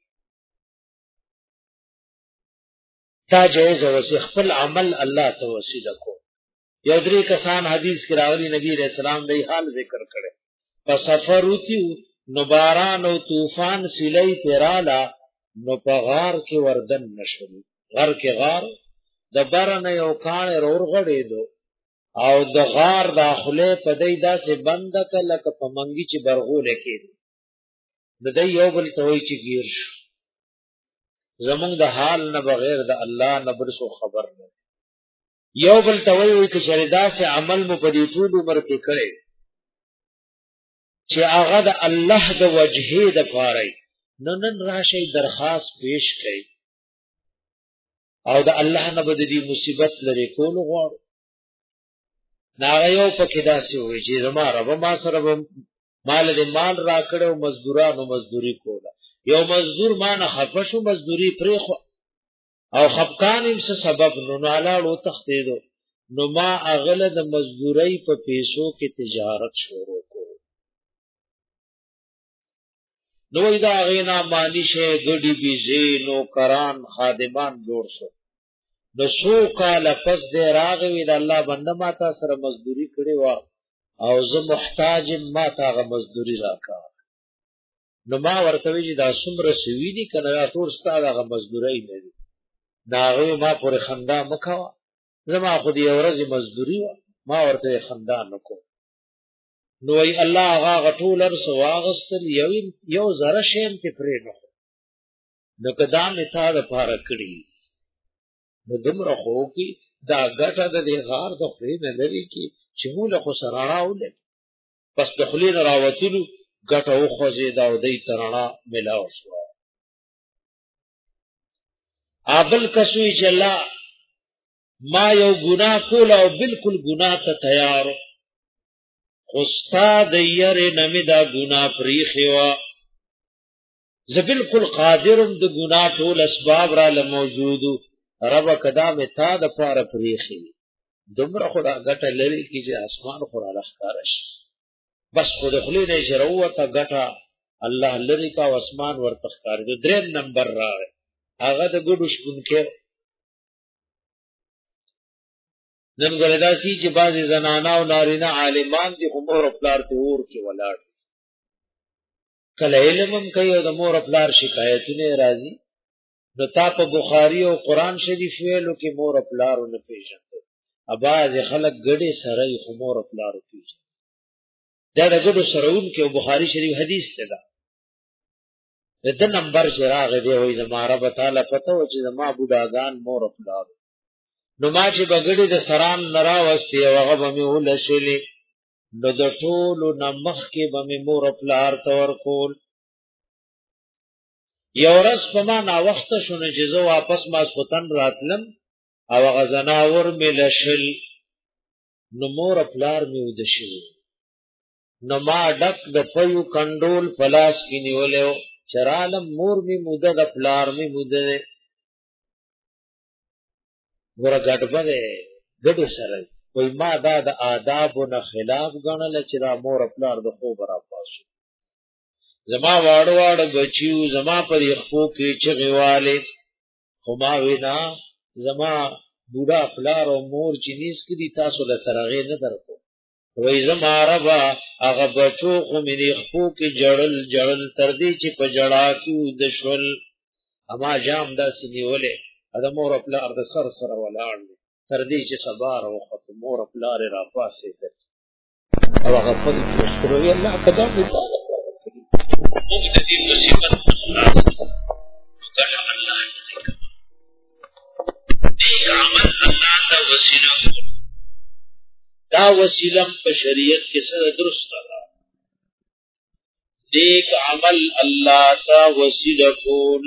تا جایز او خپل عمل الله ته وسیله کو یو درې کسان حدیث کې راغلي نبی رسول الله دی حال ذکر کړي په سفر وتی نو باران او طوفان سلی تیرالا نو په غار کې وردن نشو غار کې غار د بارنه یو کان رورغړې دو او د غار داخله په دای داسې بند کله ک په منګي چې برغول کې د دې یو بل توي چې گیر شو زمونږ د حال نه بغیر د الله نه برسو خبر نه یو بل توي وي چې شریدا سے عمل مو په دې ټول عمر کې کړي چې هغه د الله د وجهه د پاره نن نن راشي درخواست پیش کړي او د الله نه بد دي مصیبت لري کول غواړي ناغیو پکې داسې وي چې زما رب ما سره مال دې مال را کړو مزدورانو مزدوري کوله یو مزدور ما نه خفشو مزدوري پرې خو او خفقان هم څه سبب نو نالاړو تختیدو نو ما اغله د مزدوري په پیسو کې تجارت شروع کړ نو دا غینا مالی شه ګډي بيزي نو کران خادمان جوړ شو د سو کال پس دې راغوي د الله بنده ماته سره مزدوري کړي وا او زه محتاج ما تاغه مزدوری راکا نو ما ورته وی دا څومره سوي دي کنه دا ټول ستاره غ مزدوري نه دي دا ما پورې خندا مکوا زما خو دې ورځ مزدوری و ما ورته خندا نکو نو ای الله هغه غټول ارس واغستل یو یو زره شیم ته پرې نه نو کدا می تا د پاره کړی نو دمر خو کی دا غټه د دې غار د خوري نه لري کی چې موږ خو سراراول پس د خلی راوتلو غټه او خوځي دا د دې ترنا ملاو شو ابل کسوی چې الله ما یو ګناه کول او بالکل ګناه ته تیار استاد یې نمی دا ګناه پریخي وا زه بالکل قادرم د ګناه ټول اسباب را ل موجودو رب کدا می تا د پاره پریخي دمر خدا غټه لري کی چې اسمان خورا لخکارش بس خود خلی نه شروعه غټه الله لري کا اسمان ورته ښکار د دریم نمبر راغی هغه د ګډو شپون کې نن ګلدا سي چې بعضي زنانا او نارینه عالمان دي عمر خپلار ته ور کې ولاړ کله علمم کوي او د مور خپلار شکایتونه راځي نو تا په بخاری او قران شریف ویلو کې مور خپلارونه پیژنده اباز خلک ګډي سره یې مور خپلار پیژنده دا د ګډو سرهون کې بخاری شریف حدیث ته ده د نمبر چراغ دی وای زماره به تعالی پته و چې زما بوډاګان مور خپلار نو ما چې بغړې د سران نرا واستي هغه به مې ولشلې نو د ټولو نمخ کې به مې مور خپلار تور کول یو ورځ په ما نا وخت شونه چې زه واپس ما سوتن راتلم او غزناور مې لشل نو مور خپلار مې ودشل نو ما ډک د پيو کندول پلاس کې نیولې چرالم مور می موده د پلار می موده ګور غټبره ګډو سره وای ما دا د آداب نه خلاف غنل چې را مور پلار د خو برا پاسو زما واړو واړو بچیو زما پر خو کې چغواله خو ما وینا زما بوډا پلار او مور چې نیس کړي تاسو له ترغه نه درکو وای زما ربا هغه بچو خو مې خو کې جړل جړل تر دې چې په جړا کې د شول اما جام داسې نیولې ادم مور خپل ارض سر سره ولاړ تر دې چې صبر او ختم مور خپل را پاسې ده او هغه په دې شکر وی الله کدا دې تعالی موږ د دې مصیبت خلاص وکړه الله دې عمل الله ته وسیله دا وسیله په شریعت کې سره درست ده نیک عمل الله تا وسیله کول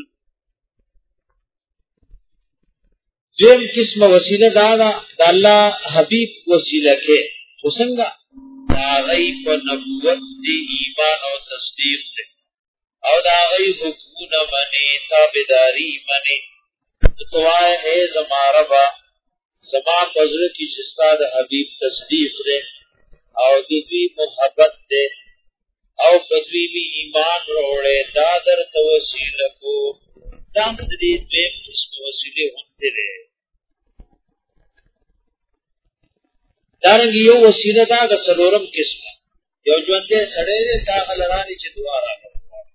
دیم قسم وسیله دا دا الله حبیب وسیله کې وسنګا دا غي په نبوت دی ایمان او تصدیق دی او دا غي حکمونه باندې تابعداري باندې توای اے زماربا زما پزړه کې چې ستاد حبيب تصدیق ده او د دې محبت ده او بدوی می ایمان وروړې دا در توسیله کو دا د دې دې قسم وسیله هونته ده دا رنګ یو وسیله دا د سلورم قسم یو ژوندې سړې ده تا غلراني چې دعا راغله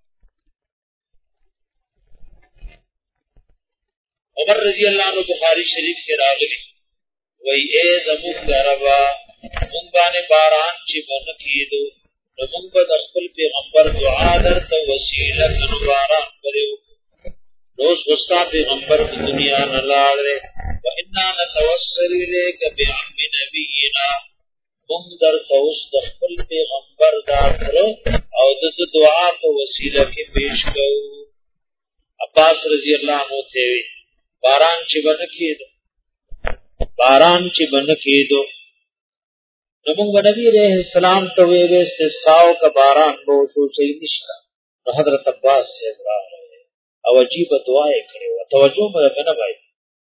عمر رضی اللہ عنہ بخاری شریف کے راغلی وی اے زمون ربا مونږ باندې باران چې بن کیدو نو مونږ به د خپل پیغمبر دعا درته وسیله کړو باران پرېو نو وستا پیغمبر د دنیا نه لاړې و انا نتوسل الیک بعم نبینا مونږ درته اوس د خپل پیغمبر دا کړو او د دعا په وسیله کې پیش کوو عباس رضی اللہ عنہ ته باران چې بن کیدو باران چې بن کېدو نو موږ نبی عليه السلام ته وې استسقاء کا باران بو شو صحیح نشتا نو حضرت عباس سے او عجیب دعا یې کړې و توجه مې کنه بھائی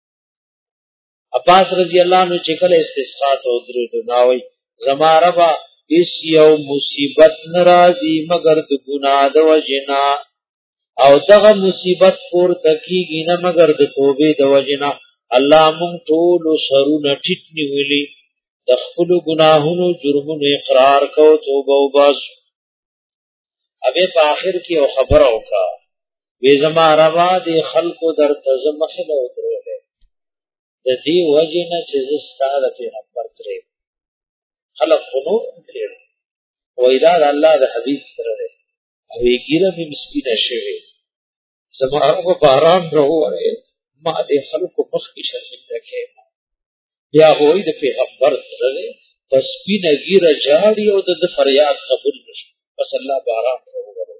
عباس رضی الله عنه چې کله استسقاء ته درې ناوي زما ربا اس یو مصیبت ناراضي مگر د ګناه د وجنا او دغه مصیبت پور تکیږي نه مگر د توبې د وجنا الله مونږ ټول سرونه ټیټ نیولې د خپل ګناهونو جرمونو اقرار کو توبه وباسو ابه په اخر کې او خبر اوکا وې زما روا دي خلقو در تزمخه له وترولې د دې وجه نه چې زستاده پیغمبر ترې خلق خنو کړي وې دا الله د حبيب ترې او یې ګیره په مسکینه شوی زما په باران راوړې ما دې خلقو مخ کې شرمنده کړي بیا وې د پیغمبر ترې پس پینه ګیره جاړي او د فریاد قبول نشي پس الله باران راوړو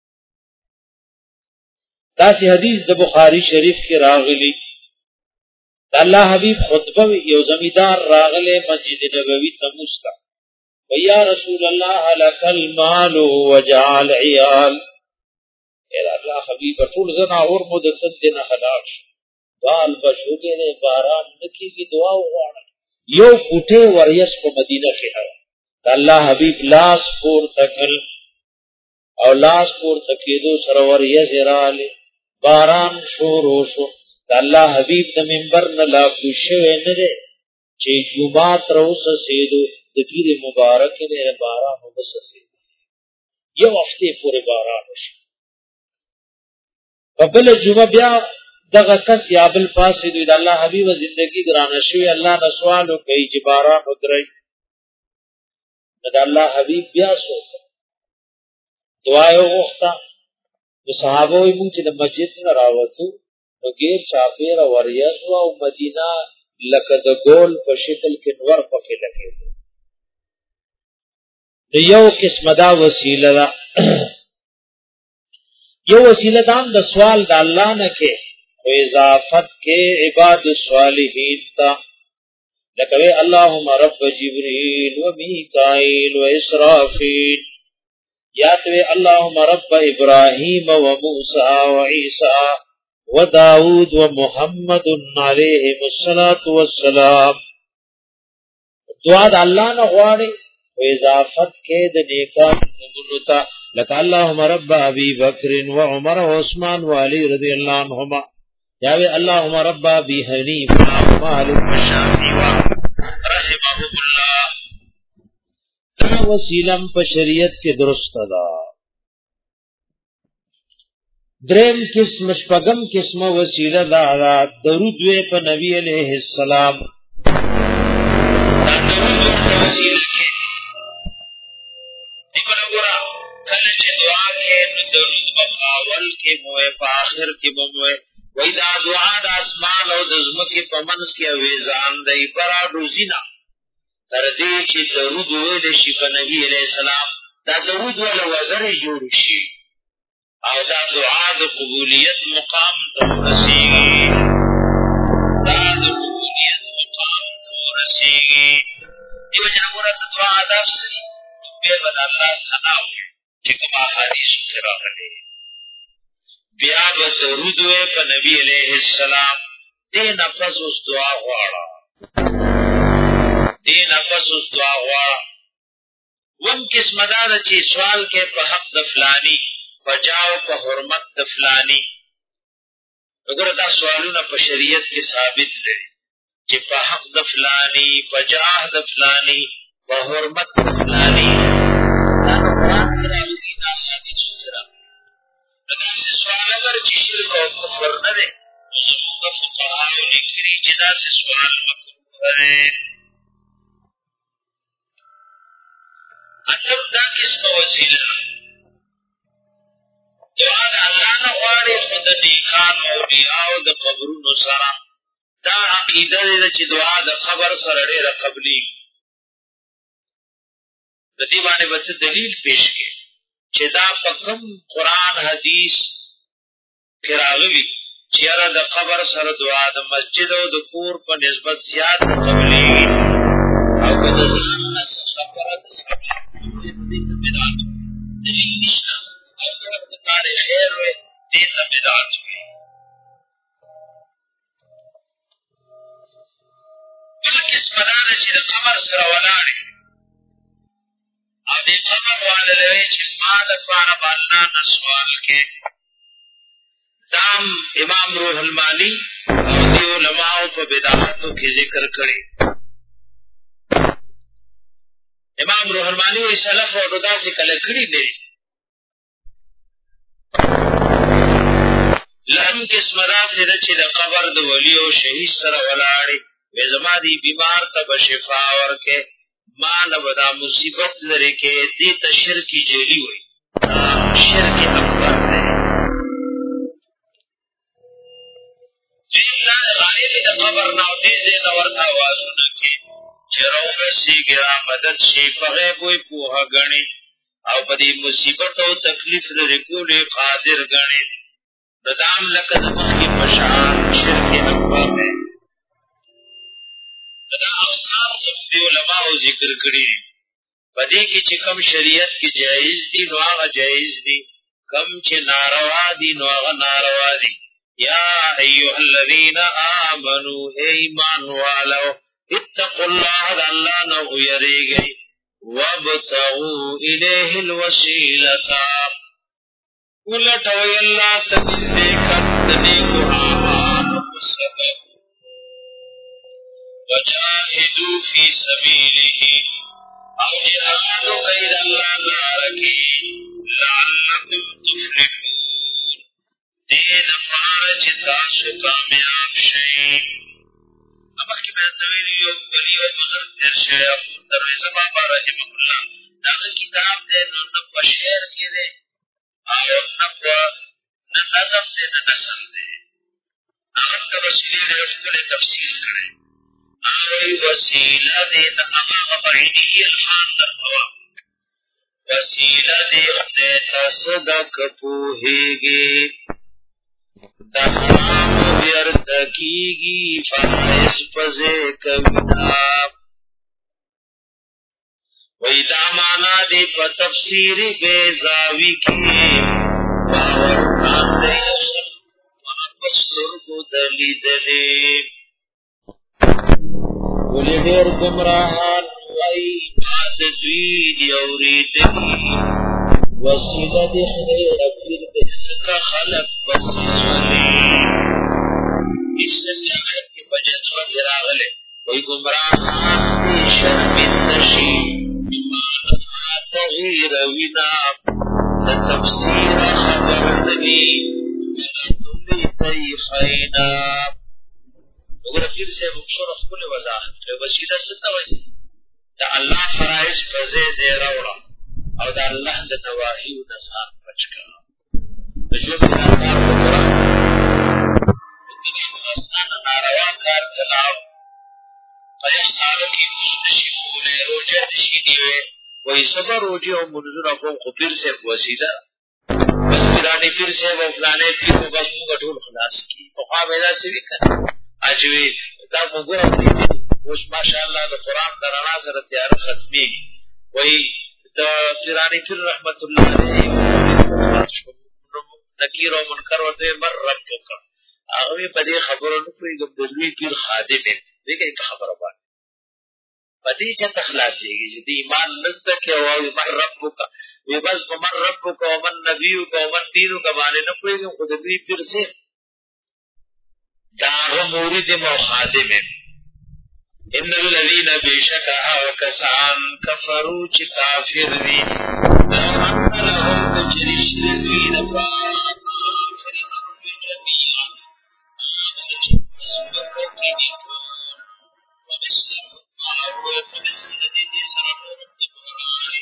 دا چې حدیث د بخاری شریف کې راغلی الله حبیب خطبه یو زمیدار راغله مسجد نبوی ته مستا ویا رسول الله لك المال وجعل عيال اے الله حبیب ټول زنا اور مود سدنه خلاص بال بشوګره باران نکیږي دعا وغواړه یو فوټه وریس په مدینه کې ہے الله حبیب لاس پور تکل او لاس پور تکیدو سرور یزراله باران شروع شو الله حبیب د منبر نه لا خوشوي نه ده چې جمعه تر اوسه سیدو د ګیره مبارک نه باران وبسسي یو هفته پورې باران وشو قبل جمعه بیا دغه کس یا بل پاسې د الله حبیب زندگی ګرانه شوی الله نه سوالو کوي چې باران ودرای د الله حبیب بیا سوچ دعا یو وخته د صحابه وي مونږ چې د مسجد نه راوځو نو غیر شافیر او ریاض او مدینه لکه د ګول په شکل کې نور پکې لګېږي د یو قسمه دا وسیله ده یو وسیله دا د سوال د الله نه کې او اضافت کې عباد الصالحین تا لکه اللهم رب جبريل وميكائيل واسرافيل یاتوی اللهم رب ابراهیم و موسی و عیسی و داود و محمد علیهم الصلاة والسلام دعا د الله نه غواړي او اضافت کې د نیکان نمونه تا لکه اللهم رب ابي بکر و عمر و عثمان و علی رضی الله عنهما یاوی اللهم رب ابي حنیفه و مالک و شافعی و رحمهم الله دا وسیلم په شریعت کې درست ده دریم قسم شپږم قسمه وسیله دا درود وی په نبی علیہ السلام دا درود په وسیله کې دغه ګورا کله چې دعا کې نو درود په اول کې مو په آخر کې مو وای دا دعا د اسمان او د زمکه په منځ کې اویزان دی برا روزینا تر دې چې درود ویل شي په نبی علیہ السلام دا درود ول وزر جوړ شي او دا دعا د قبولیت مقام ته رسیږي دا د قبولیت مقام ته رسیږي دیو جن مور د دعا ادب سي په بد الله ثنا چې کومه حدیث کې راغلي بیا به درود وی په نبی علیہ السلام دې نفس اوس دعا غواړه دین افس اس دعا ہوا ون کس مدار چی سوال کے پا حق دفلانی پا جاو پا حرمت دفلانی اگر دا سوالونا پا شریعت کی ثابت لے چی پا حق دفلانی پا جاہ دفلانی پا حرمت دفلانی دانا قرآن کراوی دا حدیث سرا اگر سی سوال اگر چی شرک و کفر ندے زموگا فقہاو لکری جدا سی سوال مکروه ہے اتم دا کس کا وسیلہ دعا دا اللہ نا غاڑی خود نیکان اولیاء دا قبرون سرا دا عقیدہ دا چی دعا دا قبر سر دیر قبلی دا دیوانے بچے دلیل پیش کے چی دا پکم قرآن حدیث کراغلی چی ارہ دا قبر سر دعا دا مسجد و دا کور پا نسبت زیاد قبلی او کدا زمان نسخ خبر دا سبا دیتا بدعات دلیل نشنا او طرف دکار خیر ہوئے دیتا بدعات ہوئے بلکس مدانا چی دا قمر سر ولاری او دی قمر والدوی چی مال پانا بالنا نسوال کے دام امام روح المانی او دی علماء پا بدعاتو کی ذکر کری روح المانی وی سلف او داسې کله کړي دي لم قسم داسې ده چې د قبر د ولی او شهید سره ولاړې وې زما دی بیمار ته به شفا ورکې ما نه به دا مصیبت لرې کې دې ته شرکي جیلي وي شرک اکبر دی غالب د قبر نه او دې ځای نه ورته آوازونه کې چې راورسېږي را مدد شي په غیب وی پوهه ګڼي او په دې مصیبت او تکلیف لرې کولې قادر ګڼي نو دا هم لکه د مخکې په شان شرک اکبر دی نو دا اوصاف زموږ د علماو ذکر کړي په دې کې چې کوم شریعت کې جایز دي نو هغه جایز دي کوم چې ناروا دي نو هغه ناروا دي یا ایها الذین آمنوا ایمان والو اتقوا الله د الله نه ویریږئ وابتغوا الیه الوسیلة ولټوئ الله ته نږدې کټ د نیکو اعمالو په سبب وجاهدوا فی سبیله او جهاد وکئ د الله لاره کې لعلکم تفلحون دې دپاره چې تاسو کامیاب شئ مخکې مې درته ویلي یو ولي او بزرګ تېر شوی افور درویزه بابا رحمه الله د هغه کتاب دی نو نه په شعر کې دی او نه په نه نظم دی نه نثر دی هغه د وسیلې دی ښکلی تفصیل کړی هغه وسیله دی د هغه بعیدي الحان درته وسیله دی خدای ته صدق پوهېږي د حرامو بیرته کېږي فرایض پځې کوي وی دا مانا دی په تفسیر بیضاوی کې باور باندې په سترګو دلیدلې ولې ډېر ګمراهان وایي ما د دوی دي اورېدلي وسیله د خدای ربیر د ځکه خلق بس سولي اسلامي آیت کې په جذبه کې راغلی وایي ګمراهان دي شرمنده شي تغییر وینا د تفسیر خبر دلی تلی تی خینا وګوره پیر صاحب مشور خپل وضاحت کړي وسیله څه ته وایي د الله فرایض په ځای ځای راوړه او د الله د نواهیو نه ځان بچ کړه د ژوند کار وکړه د ناروا کار کلاو په یو سالو کې لمونځ نشي کولی روژه نشي نیوی وایي صبر روژې او منځونه کوم خو پیر صاحب وسیله بس پیرانې پیر صاحب او فلانې پیر خو بس مونږ ټول خلاص کړي پخوا به یې داسې وي که نه چې وي دا مو ګوره اوس ماشاءالله د قرآن د رڼا سره تیاره ختمېږي وایي د پیرانې پیر رحمت الله علیه نکیر او منکر ورته من ربک هغه مې په دې خبرو نه پوهېږم د لوی پیر خادم یم دې که خبره باندې په دې چاته خلاصېږي چې د ایمان نه زده کړې او وایي من ربک وی بس په من ربک او من نبیک او من دینک باندې نه پوهېږم خو د لوی پیر صاحب دا هغه مورید یم او خادم یم ان الذین بشک هغه کسان کفرو چې کافر دي لو ان لهم کچرشت دوی دپاره فی الارض جمیعا اسمکو کی دی ټول ومثله معه ومثل د دې سره نور دپاره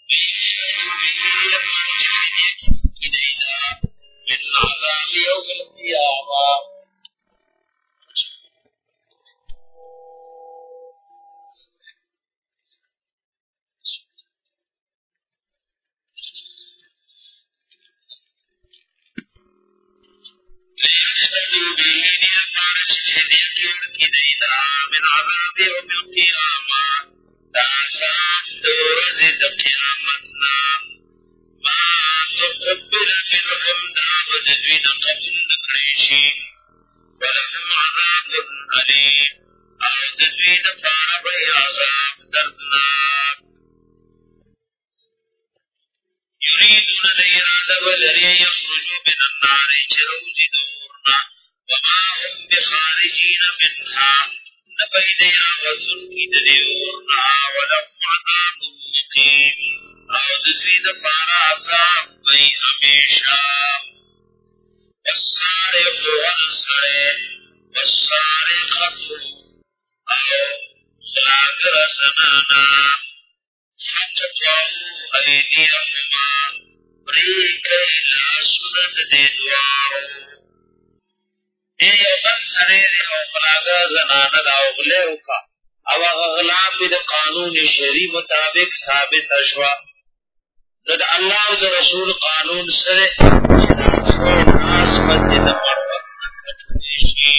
من عذاب یوم القیامه من عذاب یوم القیامه دا عذاب د ورځې د قیامتنا ما تقبل منهم دا به د دوی نه قبول نه کړی شي ولهم عذاب علیم او د دوی دپاره به عذاب دردناک یریدون د اراده به لري یخرجو من النار چې روځي د اور نه وما هم بخارجین منها نبی دی راوزن کی د دې اور نه ولهم عذاب مقیم دوی د پاره عذاب وي همیشه والسارق والسرق والسارقة او خلاقر زنانا فقطعوا ایدیهما پریکی لاسونت دی دوارو ای یو بل سره دی او خلاقر زنانا دا اغلی وکا او اغلاب دی قانون شری مطابق ثابت اشوا نو دا اللہ و دا رسول قانون سره ناس بد دی دا مروت نکتنشی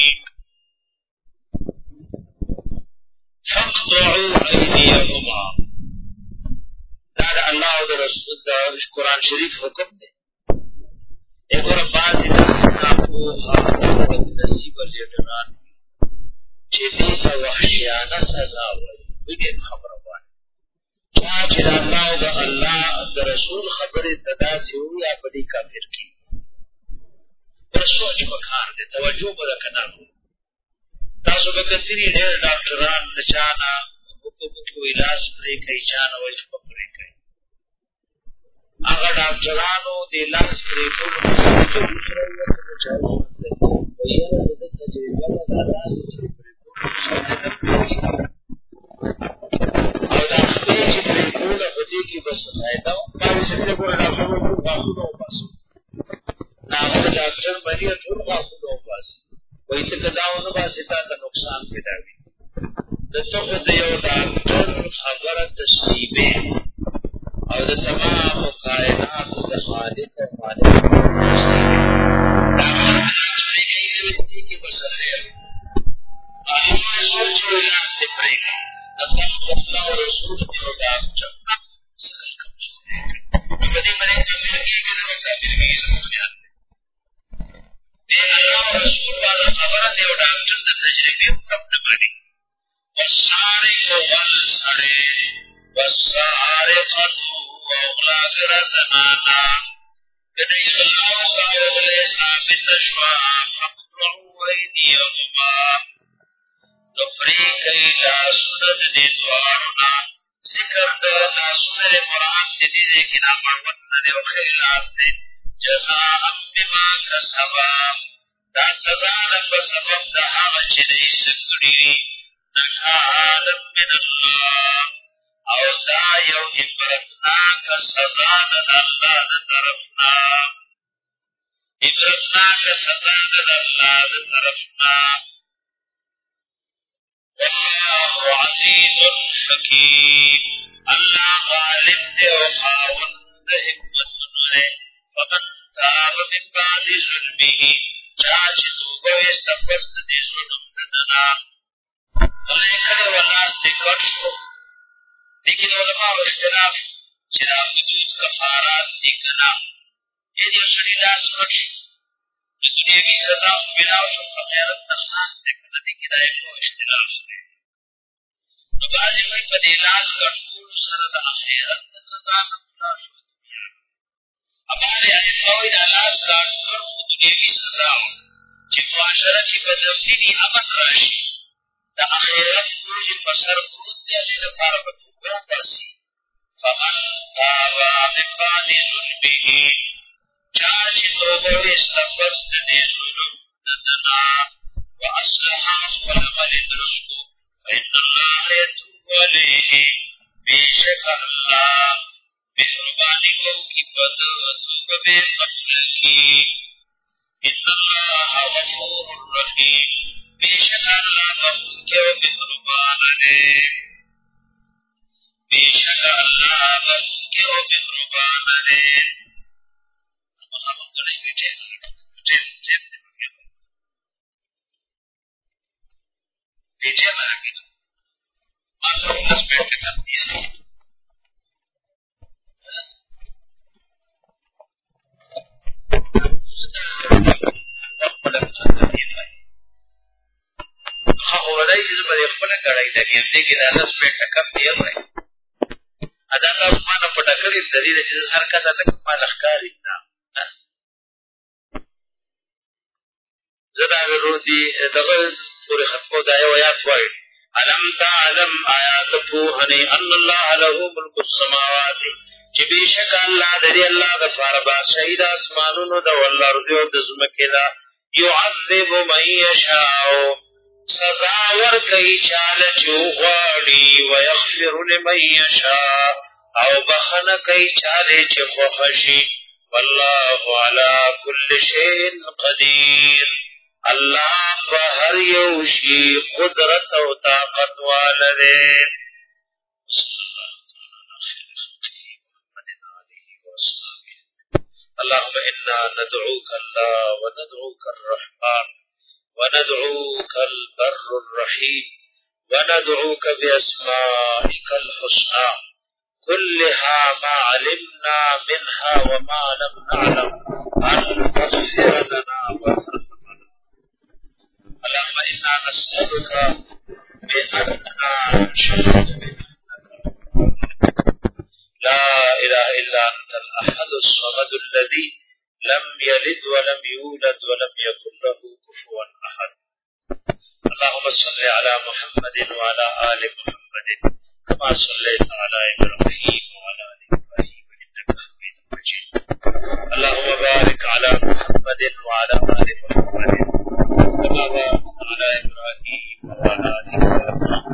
فقطعوا ایدیهما دا دا اللہ و دا رسول دا قرآن شریف حکم دے ایک اور بازی دا ناپوها نصیب لیڈران چه دیتا وحشیانا سزا ہوئی بگید خبر ہوئی چاچه دا اللہ و دا اللہ دا رسول خبر تداسی ہوئی یا بڑی کافر کی رسول مکان دے توجہ برکنا ہو تاسو بکتری ډېر ډاکټران د چانا حکومت کو علاج پرې کوي چانا وایي چې پرې کوي هغه ډاکټرانو د علاج پرې کولو د دوسرو وخت چالو ویره د تجربه د اساس پرې کولو او دا چې پرې کولو په دې کې بس فائدہ او چې پرې کولو ډاکټرانو ټول غاښونه وباسي هغه ډاکټر باندې ټول غاښونه وباسي وای ته کداونه واسه تا ته نقصان پیدا وي د څه د یو ډاکټر خبره تصویبه او د تمام کائنات د خالق او مالک دا چې کوي کې بس خیر هغه سوچ ویل چې پرېږه الله او رسول او ډاکټر سره کوم څه په دې باندې چې موږ کې د کافر ویزه اللہ رسول والا خبر دے و ڈاکٹر دا تجربی حکم نمانی والسارق والسرق والسارقة واغلاقر زنانا کدی اللہ کا اغلی ثابت شوا فقطعوا ایدیهما نفریقی لا سنت دی دوارنا ذکر دا لا سنت قرآن دی دی لیکن امروتنا دی و خیلاف دی جزاء بما کسبا دا سزا لکه سبب د هغه چې دی سکړي نکالا من الله او دا یو عبرتناک سزا د الله د طرفنا عبرتناک سزا د الله د طرفنا والله عزیز حکیم الله غالب دی او خاوند د حکمتونو دی فمن تاب من بعد ظلمه چاچ توبه استفست دی ظلم ددنا لیکن والناس تکر شو لیکن علماء اختلاف چرا حدود کفارات دیکنا ایدی اصلی لاس کر شو دنیوی سزا بلاو شو فقیرت نخلاص دیکنا دیکن ایکو اختلاف دی نو بازی وی پا دی لاس کر کولو سرد اخیرت سزا نملا شو دنیا ہمارے احماوی دا لاس کار کر دنیوی سزا چې معاشره کې بدرمني امن راشي د اخرت روزي په سر پروت دی هغې لپاره به توبه وباسي فمن تاب من بعد ظلمه چا چې توبه ویسته پس د دې ظلم د ده نه واصلح خپل عمل درست کړو فإن الله يتوب عليه بېشکه الله مهرباني کوونکي په ده توبه به قبوله کړي ان الله غفور رحیم بیشک اللہ غفور کے و مہربان ہے بیشک اللہ غفور کے و مہربان ہے محمد کڑائی بیٹھے ٹیم ٹیم دے بگے بیٹھے بنا کے ماسر دس بیٹھ کے کر دیا خبردای چې زه به دې خپله ګړی لګېم دې کې دا لس پېټه کم دی وایي دا تاسو ما نه پټه کړې د دې چې زه هر کس ته ما له ښکاري نه زه د هغې دغه پورې ختمو دا یو آیات وایي علم تعلم آیات پوهنی ان الله له ملک السماوات چې بشک الله دې الله د فار بادشاہی د اسمانونو د ولارض او د زمکه دا يعذب من يشاء سزا ور کوي چاله چوغړي ويغفر لمن يشاء او بخنه کوي چاله چې خوښي والله على كل شيء قدير الله په هر یو شی قدرت او طاقت والده اللهم انا ندعوك الله وندعوك الرحمن وندعوك البر الرحيم وندعوك بأسمائك الحسنى كلها ما علمنا منها وما لم نعلم أن تغفر لنا وترحمنا اللهم إنا نسألك بأننا نشهد بأنك لا إله إلا أنت الأحد الصمد الذي لم يلد ولم يولد ولم يكن له كفوا أحد اللهم صل على محمد وعلى آل محمد كما صليت على إبراهيم وعلى آل إبراهيم إنك حميد مجيد اللهم بارك على محمد وعلى آل محمد كما باركت على إبراهيم وعلى آل إبراهيم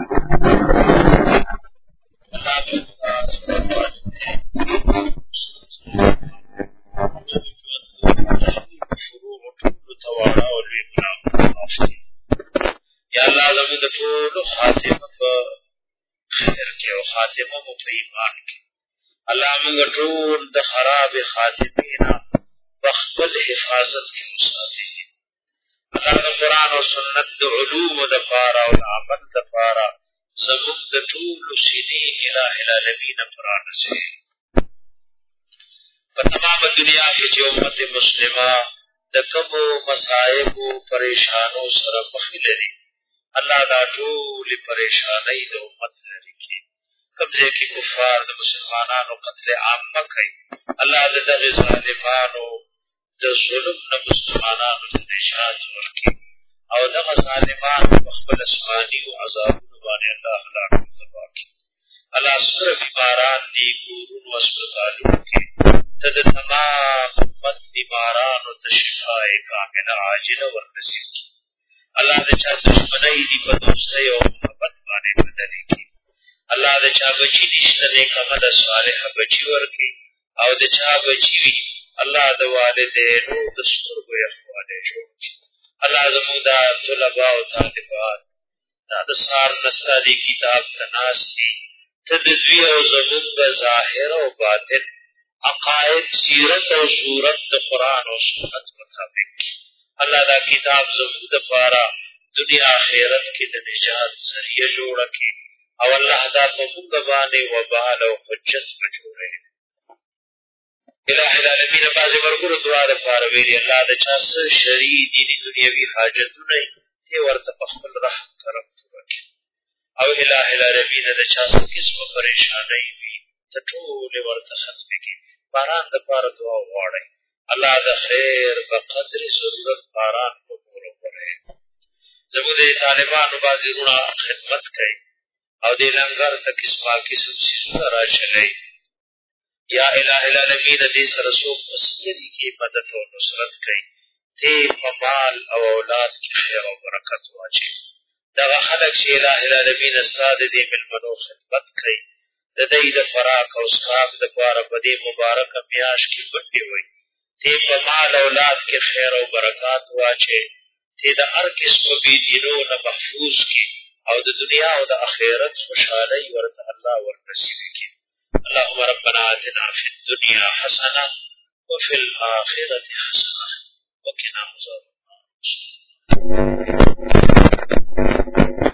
یا الله زموږ د ټول خاتمه په خیر کې او خاتمه مو په ایمان کې الله موږ ټول د خراب خاتمه نه په خپل حفاظت کې وساتي الله د قرآن او سنت د علوم د پاره او عمل د پاره زموږ د ټول سینې الٰه العالمین پرانځي په تمام دنیا کې چې امت مسلمه د کومو مصائب او پریشانو سره مخ لري الله دا ټول پریشانای د امت لري کې کوم ځای کې کفار د مسلمانانو قتل عام کوي الله د دغه ظالمانو د ظلم نه مسلمانانو ته نجات ورکړي او دغه ظالمان په خپل اسماني او عذابونو باندې الله هلاک تبا کړي الله سره بیماران دي کورونو هسپتالونو کې ته د تمام امت بیمارانو ته شفای کامله عاجله ورنصیب کړي الله د چا دشمنی دی په دوستۍ او محبت باندې بدلې کړي الله د چا بچي نشته نیک عمل صالح بچي ورکړي او د چا بچي وي الله د والدینو د سترګو یخوالی جوړ کړي الله زموږ دا طلبا او طالبات دا د سهار نه ستا دې کتاب ته ناست دي ته د دوی او زموږ ظاهر او باطن عقاید سیرت او صورت د قرآن او سنت مطابق الله دا کتاب زموږ دپاره دنیا آخرت کې د نجات ذریعه جوړه کړي او الله دا په موږ باندې وبال او حجت به جوړوي الٰه العالمین بعضې مرګونو دعا دپاره ویلي الله د چا څه شرعي دیني دنیوي حاجتونه یې ته ورته په خپل رحم کرم پوره کړي او الٰه العالمین د چا څه قسمه پریشانۍ وي ته ټولې ورته ختمې کړي باران دپاره دعا وغواړئ الله د خیر په قدر ضرورت باران په کور وکړئ زموږ د طالبانو بعضې وروڼه خدمت کوي او دې لنګر ته قسمه قسم څیزونه راچلوي یا الٰه العالمین دې سره څوک په ستري کې مدد او نصرت کوي ته په مال او اولاد کې خیر او برکت واچوي دغه خلک چې الٰه العالمین ستا د دې مېلمنو خدمت کوي د دوی د خوراک او څښاک دپاره په دې مبارکه میاشت کې ګټې وي ته په مال اولاد کې خیر او برکات واچوي ته د هر قسمو بېدینو نه محفوظ کړي او د دنیا او د آخرت خوشحالۍ ورته الله ورنصیب کړي اللهم ربنا آتنا في الدنيا حسنة وفي الآخرة حسنة وقنا عذاب النار